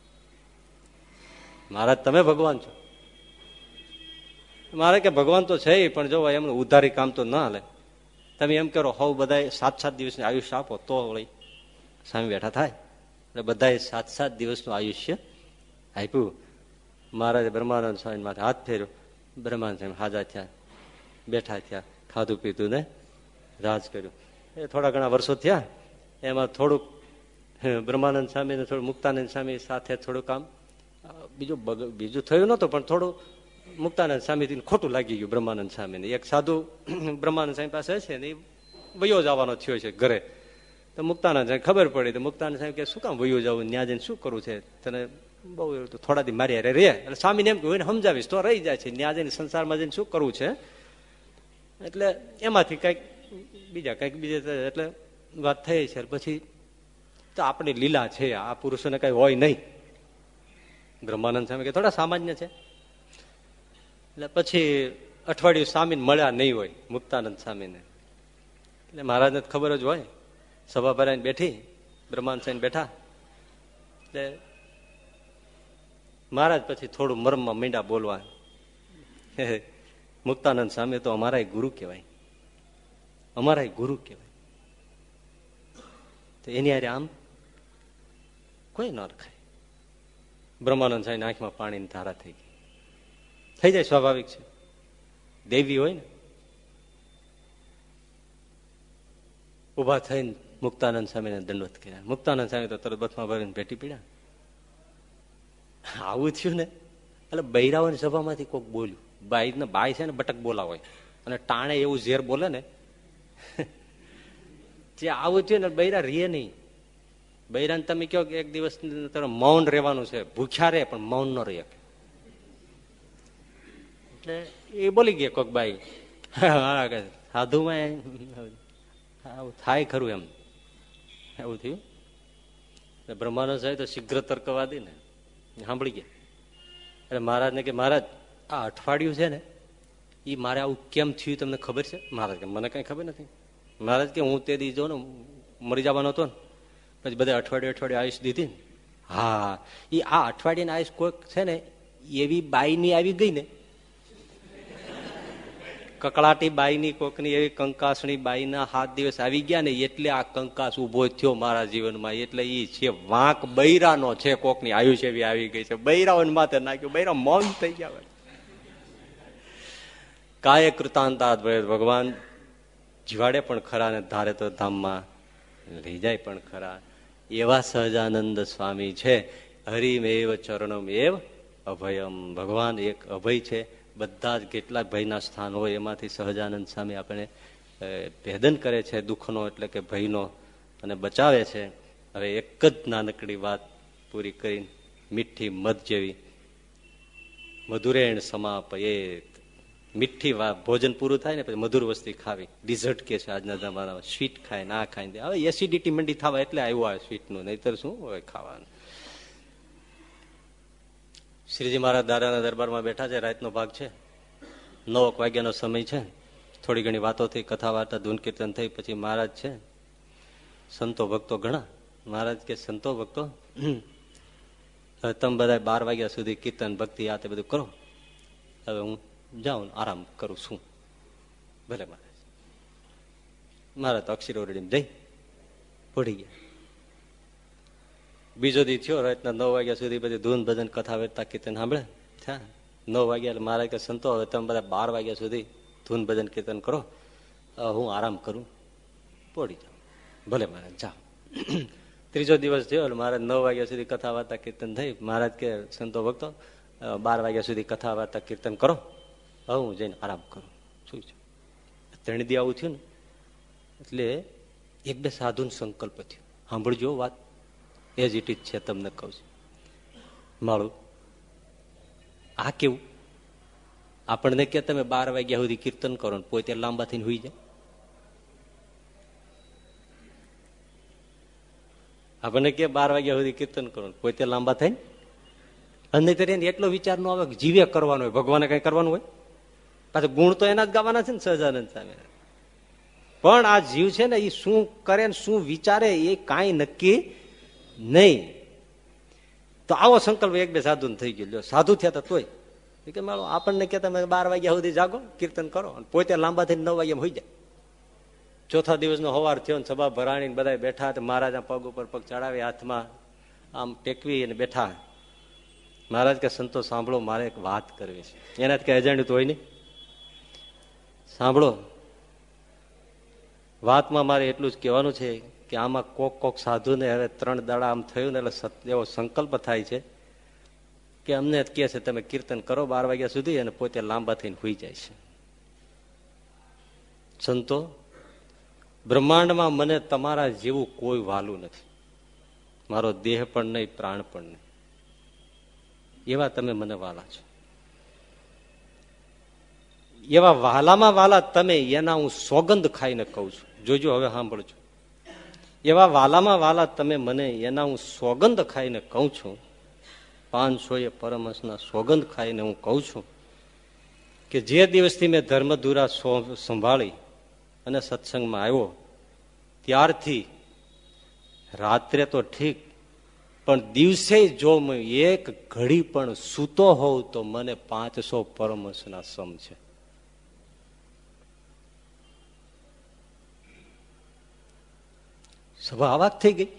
મહારાજ તમે ભગવાન છો. મારે કે ભગવાન તો છે, પણ જો એમનું ઉધારી કામ તો ના હાલે. તમે એમ કરો હવ બધા 7-7 દિવસનું આયુષ્ય આપો તો વળી સ્વામી બેઠા થાય. એટલે બધાએ 7-7 દિવસનું આયુષ્ય આપ્યું. મહારાજે બ્રહ્માનંદ સ્વામી માથે હાથ ફેર્યો. બ્રહ્માનંદ સ્વામી હાજા થયા, બેઠા થયા, ખાધું પીધું ને રાજ કર્યું. એ થોડા ઘણા વર્ષો થયા. એમાં થોડુંક બ્રહ્માનંદ સ્વામી ને થોડું મુક્તાનંદ સ્વામી સાથે થોડું કામ બીજું થયું નતું, પણ થોડું મુક્તાનંદ સ્વામી ખોટું લાગી ગયું બ્રહ્માનંદ સ્વામીને. એક સાધુ બ્રહ્માનંદ સ્વામી પાસે છે ને, એ વયો જવાનો થયો છે ઘરે. તો મુક્તાનંદ સ્વામી ખબર પડી તો મુક્તાનંદ સ્વામી કે શું કામ વયો જવું, ન્યા જઈને શું કરવું છે તને, બહુ થોડા દી મારી હારે રે. એટલે સ્વામીને એમ કહ્યું સમજાવીશ તો રહી જાય છે, ન્યા જઈને સંસારમાં જઈને શું કરવું છે. એટલે એમાંથી કઈક બીજા એટલે વાત થઈ છે. પછી તો આપણી લીલા છે, આ પુરુષોને કઈ હોય નહીં. બ્રહ્માનંદ સ્વામી કે થોડા સામાન્ય છે. એટલે પછી અઠવાડિયું સ્વામીને મળ્યા નહીં હોય મુક્તાનંદ સ્વામીને. એટલે મહારાજને ખબર જ હોય, સભા ભરાઈને બેઠી, બ્રહ્માનંદ સ્વામી બેઠા. એટલે મહારાજ પછી થોડું મરમમાં મીંડા બોલવા. મુક્તાનંદ સ્વામી તો અમારા ગુરુ કહેવાય, અમારા ગુરુ કહેવાય. તો એની હારે આમ કોઈ ન રખાય. બ્રહ્માનંદ સ્વામી આંખમાં પાણીની ધારા થઈ ગઈ. થઈ જાય, સ્વાભાવિક છે, દેવી હોય ને. ઉભા થઈને મુક્તાનંદ સ્વામીને દંડવત કર્યા. મુક્તાનંદ સ્વામી તો તરત બથમાં ભરીને ભેટી પીડ્યા. આવું થયું ને એટલે બૈરાઓની સભામાંથી કોઈક બોલ્યું. બાઈ છે ને બટક બોલા હોય અને ટાણે એવું ઝેર બોલે ને, જે આવું થયું ને બૈરા રે નહીં. બૈરાને તમે કહો કે એક દિવસ મૌન રહેવાનું છે, ભૂખ્યા રે પણ મૌન ન રહે. એટલે એ બોલી ગયા કોઈક બાઈ, સાધુમાં થાય ખરું એમ, એવું થયું. બ્રહ્માનંદ સાહેબ તો શીઘ્ર તર્કવાદી ને, સાંભળી ગયા. એટલે મહારાજને કે મહારાજ આ અઠવાડિયું છે ને એ મારે આવું કેમ થયું તમને ખબર છે? મહારાજ કે મને કઈ ખબર નથી. મહારાજ કે હું તે દી જો ને મરી જવાનો હતો ને, પછી બધા અઠવાડિયે આયુષ દીધી ને. હા, એ આ અઠવાડિયાની આયુષ કોઈક છે ને એવી બાઈની આવી ગઈ ને, કકળાટી બાઈની કોકની એવી કંકાસણી બાઈના 7 દિવસ આવી ગયા ને, એટલે આ કંકાસ ઉભો થયો મારા જીવનમાં. એટલે એ છે વાંક બૈરાનો છે, કોકની આયુષ એવી આવી ગઈ છે. બૈરાઓને માથે નાખ્યું, બૈરા મૌન થઈ ગયા. કાય કૃતાંતાદ ભગવાન જીવાડે પણ ખરા ને ધારે તો ધામમાં લઈ જાય પણ ખરા. એવા સહજાનંદ સ્વામી છે. હરિમેવ ચરણમ એવ અભયમ. ભગવાન એક અભય છે. બધા જ કેટલાક ભયના સ્થાન હોય એમાંથી સહજાનંદ સ્વામી આપણે ભેદન કરે છે દુઃખનો, એટલે કે ભયનો, અને બચાવે છે. હવે એક જ નાનકડી વાત પૂરી કરીને, મીઠી મધ જેવી મધુરેણ સમાપયેત. મીઠી વાત, ભોજન પૂરું થાય ને પછી મધુર વસ્તી ખાવી. ડિઝર્ટ કે છે આજના જમાનામાં, સ્વીટ ખાય ના ખાય. હવે એસિડિટી મંડી થવા એટલે આવ્યું આ સ્વીટનું, નહીતર શું હોય ખાવાનું. શ્રીજી મહારાજ દાદાના દરબારમાં બેઠા છે. રાતનો ભાગ છે, 9 વાગ્યાનો સમય છે. થોડી ઘણી વાતો થઈ, કથા વાર્તા, ધૂન કીર્તન થઈ. પછી મહારાજ છે, સંતો ભક્તો ઘણા. મહારાજ કે સંતો ભક્તો તમે બધા 12 વાગ્યા સુધી કીર્તન ભક્તિ આ તે બધું કરો, હવે હું જાઉં આરામ કરું છું. ભલે મહારાજ. મહારાજ તો અક્ષર ઓરડીને જઈ પડી ગયા. બીજો દી થયો, રાતના 9 વાગ્યા સુધી બધી ધૂન ભજન કથા વાર્તા કીર્તન સાંભળે. બેઠા. 9 વાગ્યા એટલે મહારાજ કે સંતો હવે તમે બધા 12 વાગ્યા સુધી ધૂન ભજન કીર્તન કરો, હું આરામ કરું, પડી જાઉં. ભલે મહારાજ જાઓ. ત્રીજો દિવસ થયો એટલે મહારાજ 9 વાગ્યા સુધી કથા વાર્તા કીર્તન થઈ. મહારાજ કે સંતો ભક્તો 12 વાગ્યા સુધી કથા વાર્તા કીર્તન કરો, હવે હું જઈને આરામ કરું. શું છે 3 દી આવું થયું ને એટલે 1-2 સાધુનો સંકલ્પ થયો. સાંભળજો વાત, એ જ ઇટ છે તમને કહું છું. માળું આ કેવું? આપણને કે તમે 12 વાગ્યા સુધી કીર્તન કરો ને પોતે લાંબા થઈને હુઈ જાય. આપણને કે 12 વાગ્યા સુધી કીર્તન કરો ને પોતે લાંબા થઈને, અને એટલો વિચાર નો આવે કે જીવે કરવાનો હોય, ભગવાને કઈ કરવાનું હોય. પાછું ગુણ તો એના જ ગાવાના છે ને સહજાનંદ સામે. પણ આ જીવ છે ને એ શું કરે ને શું વિચારે એ કાંઈ નક્કી નહીં. તો આવો સંકલ્પ 1-2 સાધુ થઈ ગયો. સાધુ થયા હતા તોય કે મારો આપણને કે તમે 12 વાગ્યા સુધી જાગો કીર્તન કરો અને પોતે લાંબા થઈને 9 વાગ્યા હોઈ જાય. ચોથા દિવસનો સવાર થયો ને સભા ભરાણી બધા બેઠા. મહારાજ પગ ઉપર પગ ચડાવી હાથમાં આમ ટેકવી અને બેઠા. મહારાજ કે સંતો સાંભળો, મારે એક વાત કરવી છે. એનાથી કઈ અજાણ્યું તો હોય નહીં. સાંભળો, વાતમાં મારે એટલું જ કહેવાનું છે કે આમાં કોક સાધુને હવે 3 દાડા આમ થયું ને એટલે એવો સંકલ્પ થાય છે કે અમને કહે છે તમે કીર્તન કરો 12 વાગ્યા સુધી અને પોતે લાંબા થઈને હોઈ જાય છે. સંતો, બ્રહ્માંડમાં મને તમારા જેવું કોઈ વાલું નથી. મારો દેહ પણ નહીં, પ્રાણ પણ નહીં. એવા તમે મને વાલા છો. એવા વાલામાં વાલા તમે, એના હું સોગંદ ખાઈને કહું છું. જોજો હવે સાંભળજો. એવા વાલામાં વાલા તમે મને, એના હું સોગંદ ખાઈને કહું છું. 500 પરમહંસના સોગંદ ખાઈને હું કહું છું કે જે દિવસથી મેં ધર્મધુરા સંભાળી અને સત્સંગમાં આવ્યો ત્યારથી રાત્રે તો ઠીક, પણ દિવસે જો હું એક ઘડી પણ સૂતો હોઉં તો મને 500 પરમહંસના સમ છે. સભા અવાક થઈ ગઈ.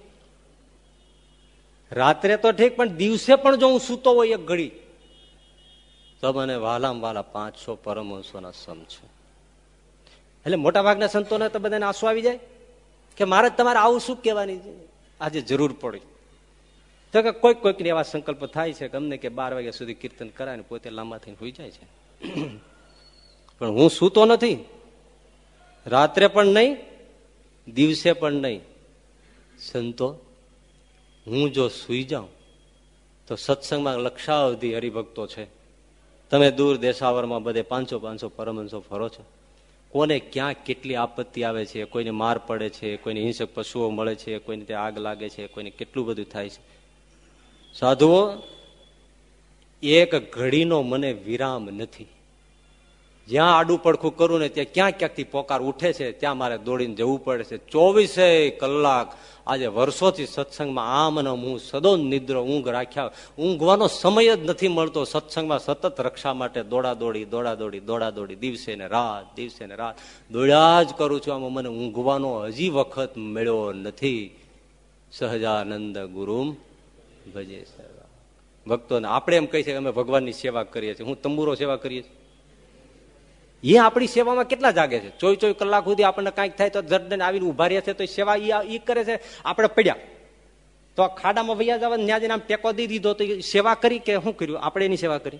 રાત્રે તો ઠીક, પણ દિવસે પણ જો હું સૂતો હોય એક ઘડી તો મને વાલામ વાલા 500 પરમહંસોના સમ છે. એટલે મોટા ભાગના સંતોને તો બધાને આંસુ આવી જાય કે મારે તમારે આવું શું કહેવાની છે આજે જરૂર પડી. તો કે કોઈકને એવા સંકલ્પ થાય છે કે અમને કે 12 વાગ્યા સુધી કીર્તન કરાય ને પોતે લાંબા થઈને હોઈ જાય છે. પણ હું સૂતો નથી, રાત્રે પણ નહીં, દિવસે પણ નહીં. સંતો, હું જો સુઈ જાઉં તો સત્સંગમાં લક્ષાવધિ હરિભક્તો છે. તમે દૂર દેશાવરમાં બધે 500 પરમહંસો ફરો છો. કોને ક્યાં કેટલી આપત્તિ આવે છે, કોઈને માર પડે છે, કોઈને હિંસક પશુઓ મળે છે, કોઈને ત્યાં આગ લાગે છે, કોઈને કેટલું બધું થાય છે. સાધુઓ, એક ઘડીનો મને વિરામ નથી. જ્યાં આડું પડખું કરું ને ત્યાં ક્યાંકથી પોકાર ઉઠે છે, ત્યાં મારે દોડીને જવું પડે છે. 24 કલાક આજે વર્ષોથી સત્સંગમાં આમ અને હું સદો નિદ્ર ઊંઘ રાખ્યા, ઊંઘવાનો સમય જ નથી મળતો. સત્સંગમાં સતત રક્ષા માટે દોડાદોડી દિવસે ને રાત દોડ્યા જ કરું છું. આમાં મને ઊંઘવાનો હજી વખત મળ્યો નથી. સહજાનંદ ગુરુમ ભજે સર્વા. ભક્તોને આપણે એમ કહી છે કે અમે ભગવાનની સેવા કરીએ છીએ, હું તંબુરો સેવા કરીએ છીએ. એ આપણી સેવામાં કેટલા જાગે છે? 24 કલાક સુધી આપણને કાંઈક થાય તો જડને આવીને ઉભા રહ્યા છે તો સેવા એ કરે છે. આપણે પડ્યા તો ખાડામાં વૈયા જવા ત્યાં જઈને આમ ટેકો દઈ દીધો તો સેવા કરી કે શું કર્યું? આપણે એની સેવા કરી.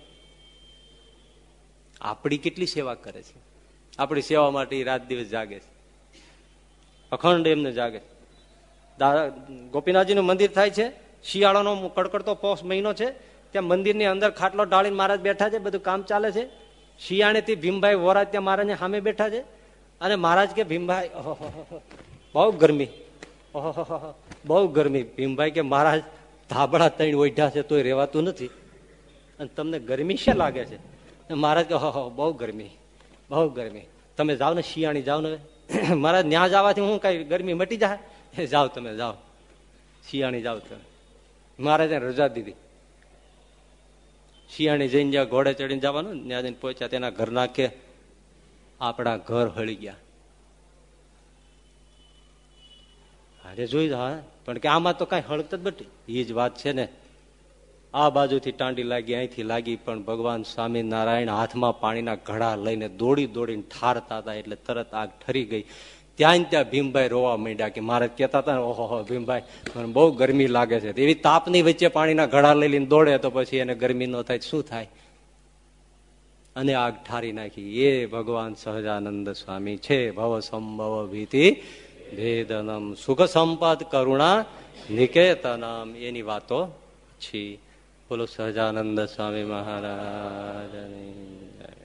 આપણી કેટલી સેવા કરે છે? આપણી સેવા માટે રાત દિવસ જાગે છે, અખંડ એમને જાગે. ગોપીનાથજીનું મંદિર થાય છે, શિયાળાનો કડકડતો પોષ મહિનો છે, ત્યાં મંદિરની અંદર ખાટલો ઢાળીને મહારાજ બેઠા છે, બધું કામ ચાલે છે. શિયાળેથી ભીમભાઈ વોરા ત્યાં મહારાજની સામે બેઠા છે અને મહારાજ કે ભીમભાઈ બહુ ગરમી, બહુ ગરમી. ભીમભાઈ કે મહારાજ ધાબળા 3 ઓઢ્યા છે તોય રહેવાતું નથી અને તમને ગરમી શું લાગે છે? મહારાજ કે બહુ ગરમી, બહુ ગરમી. તમે જાઓ ને શિયાળી જાઓ ને. મહારાજ ન્યા જવાથી હું કઈ ગરમી મટી જાય? જાઓ તમે જાઓ, શિયાળી જાઓ તમે. મહારાજે રજા દીધી. શિયાળી જઈને જ્યાં ઘોડે ચડીને જવાનું ત્યાં જઈને પહોંચ્યા. તેના ઘરના કે આપણા ઘર હળી ગયા. અરે જોઈ હા, પણ કે આમાં તો કઈ હળત જ બટી. એ જ વાત છે ને, આ બાજુથી ટાંડી લાગી, અહીંથી લાગી, પણ ભગવાન સ્વામિનારાયણ હાથમાં પાણીના ઘડા લઈને દોડીને ઠારતા હતા એટલે તરત આગ ઠરી ગઈ. ત્યાં ભીમભાઈ રોવા માંડ્યા કે મારે કહેતા હતા ને, ઓહો ભીમભાઈ મને બહુ ગરમી લાગે છે. એવી તાપની વચ્ચે પાણીના ઘડા લઈને દોડે તો પછી એને ગરમી ન થાય શું થાય? અને આગ ઠારી નાખી. એ ભગવાન સહજાનંદ સ્વામી છે. ભવ સંભવ ભીતિ ભેદનમ સુખ સંપદ કરુણા નિકેતનમ એની વાતો છે. બોલો સહજાનંદ સ્વામી મહારાજ.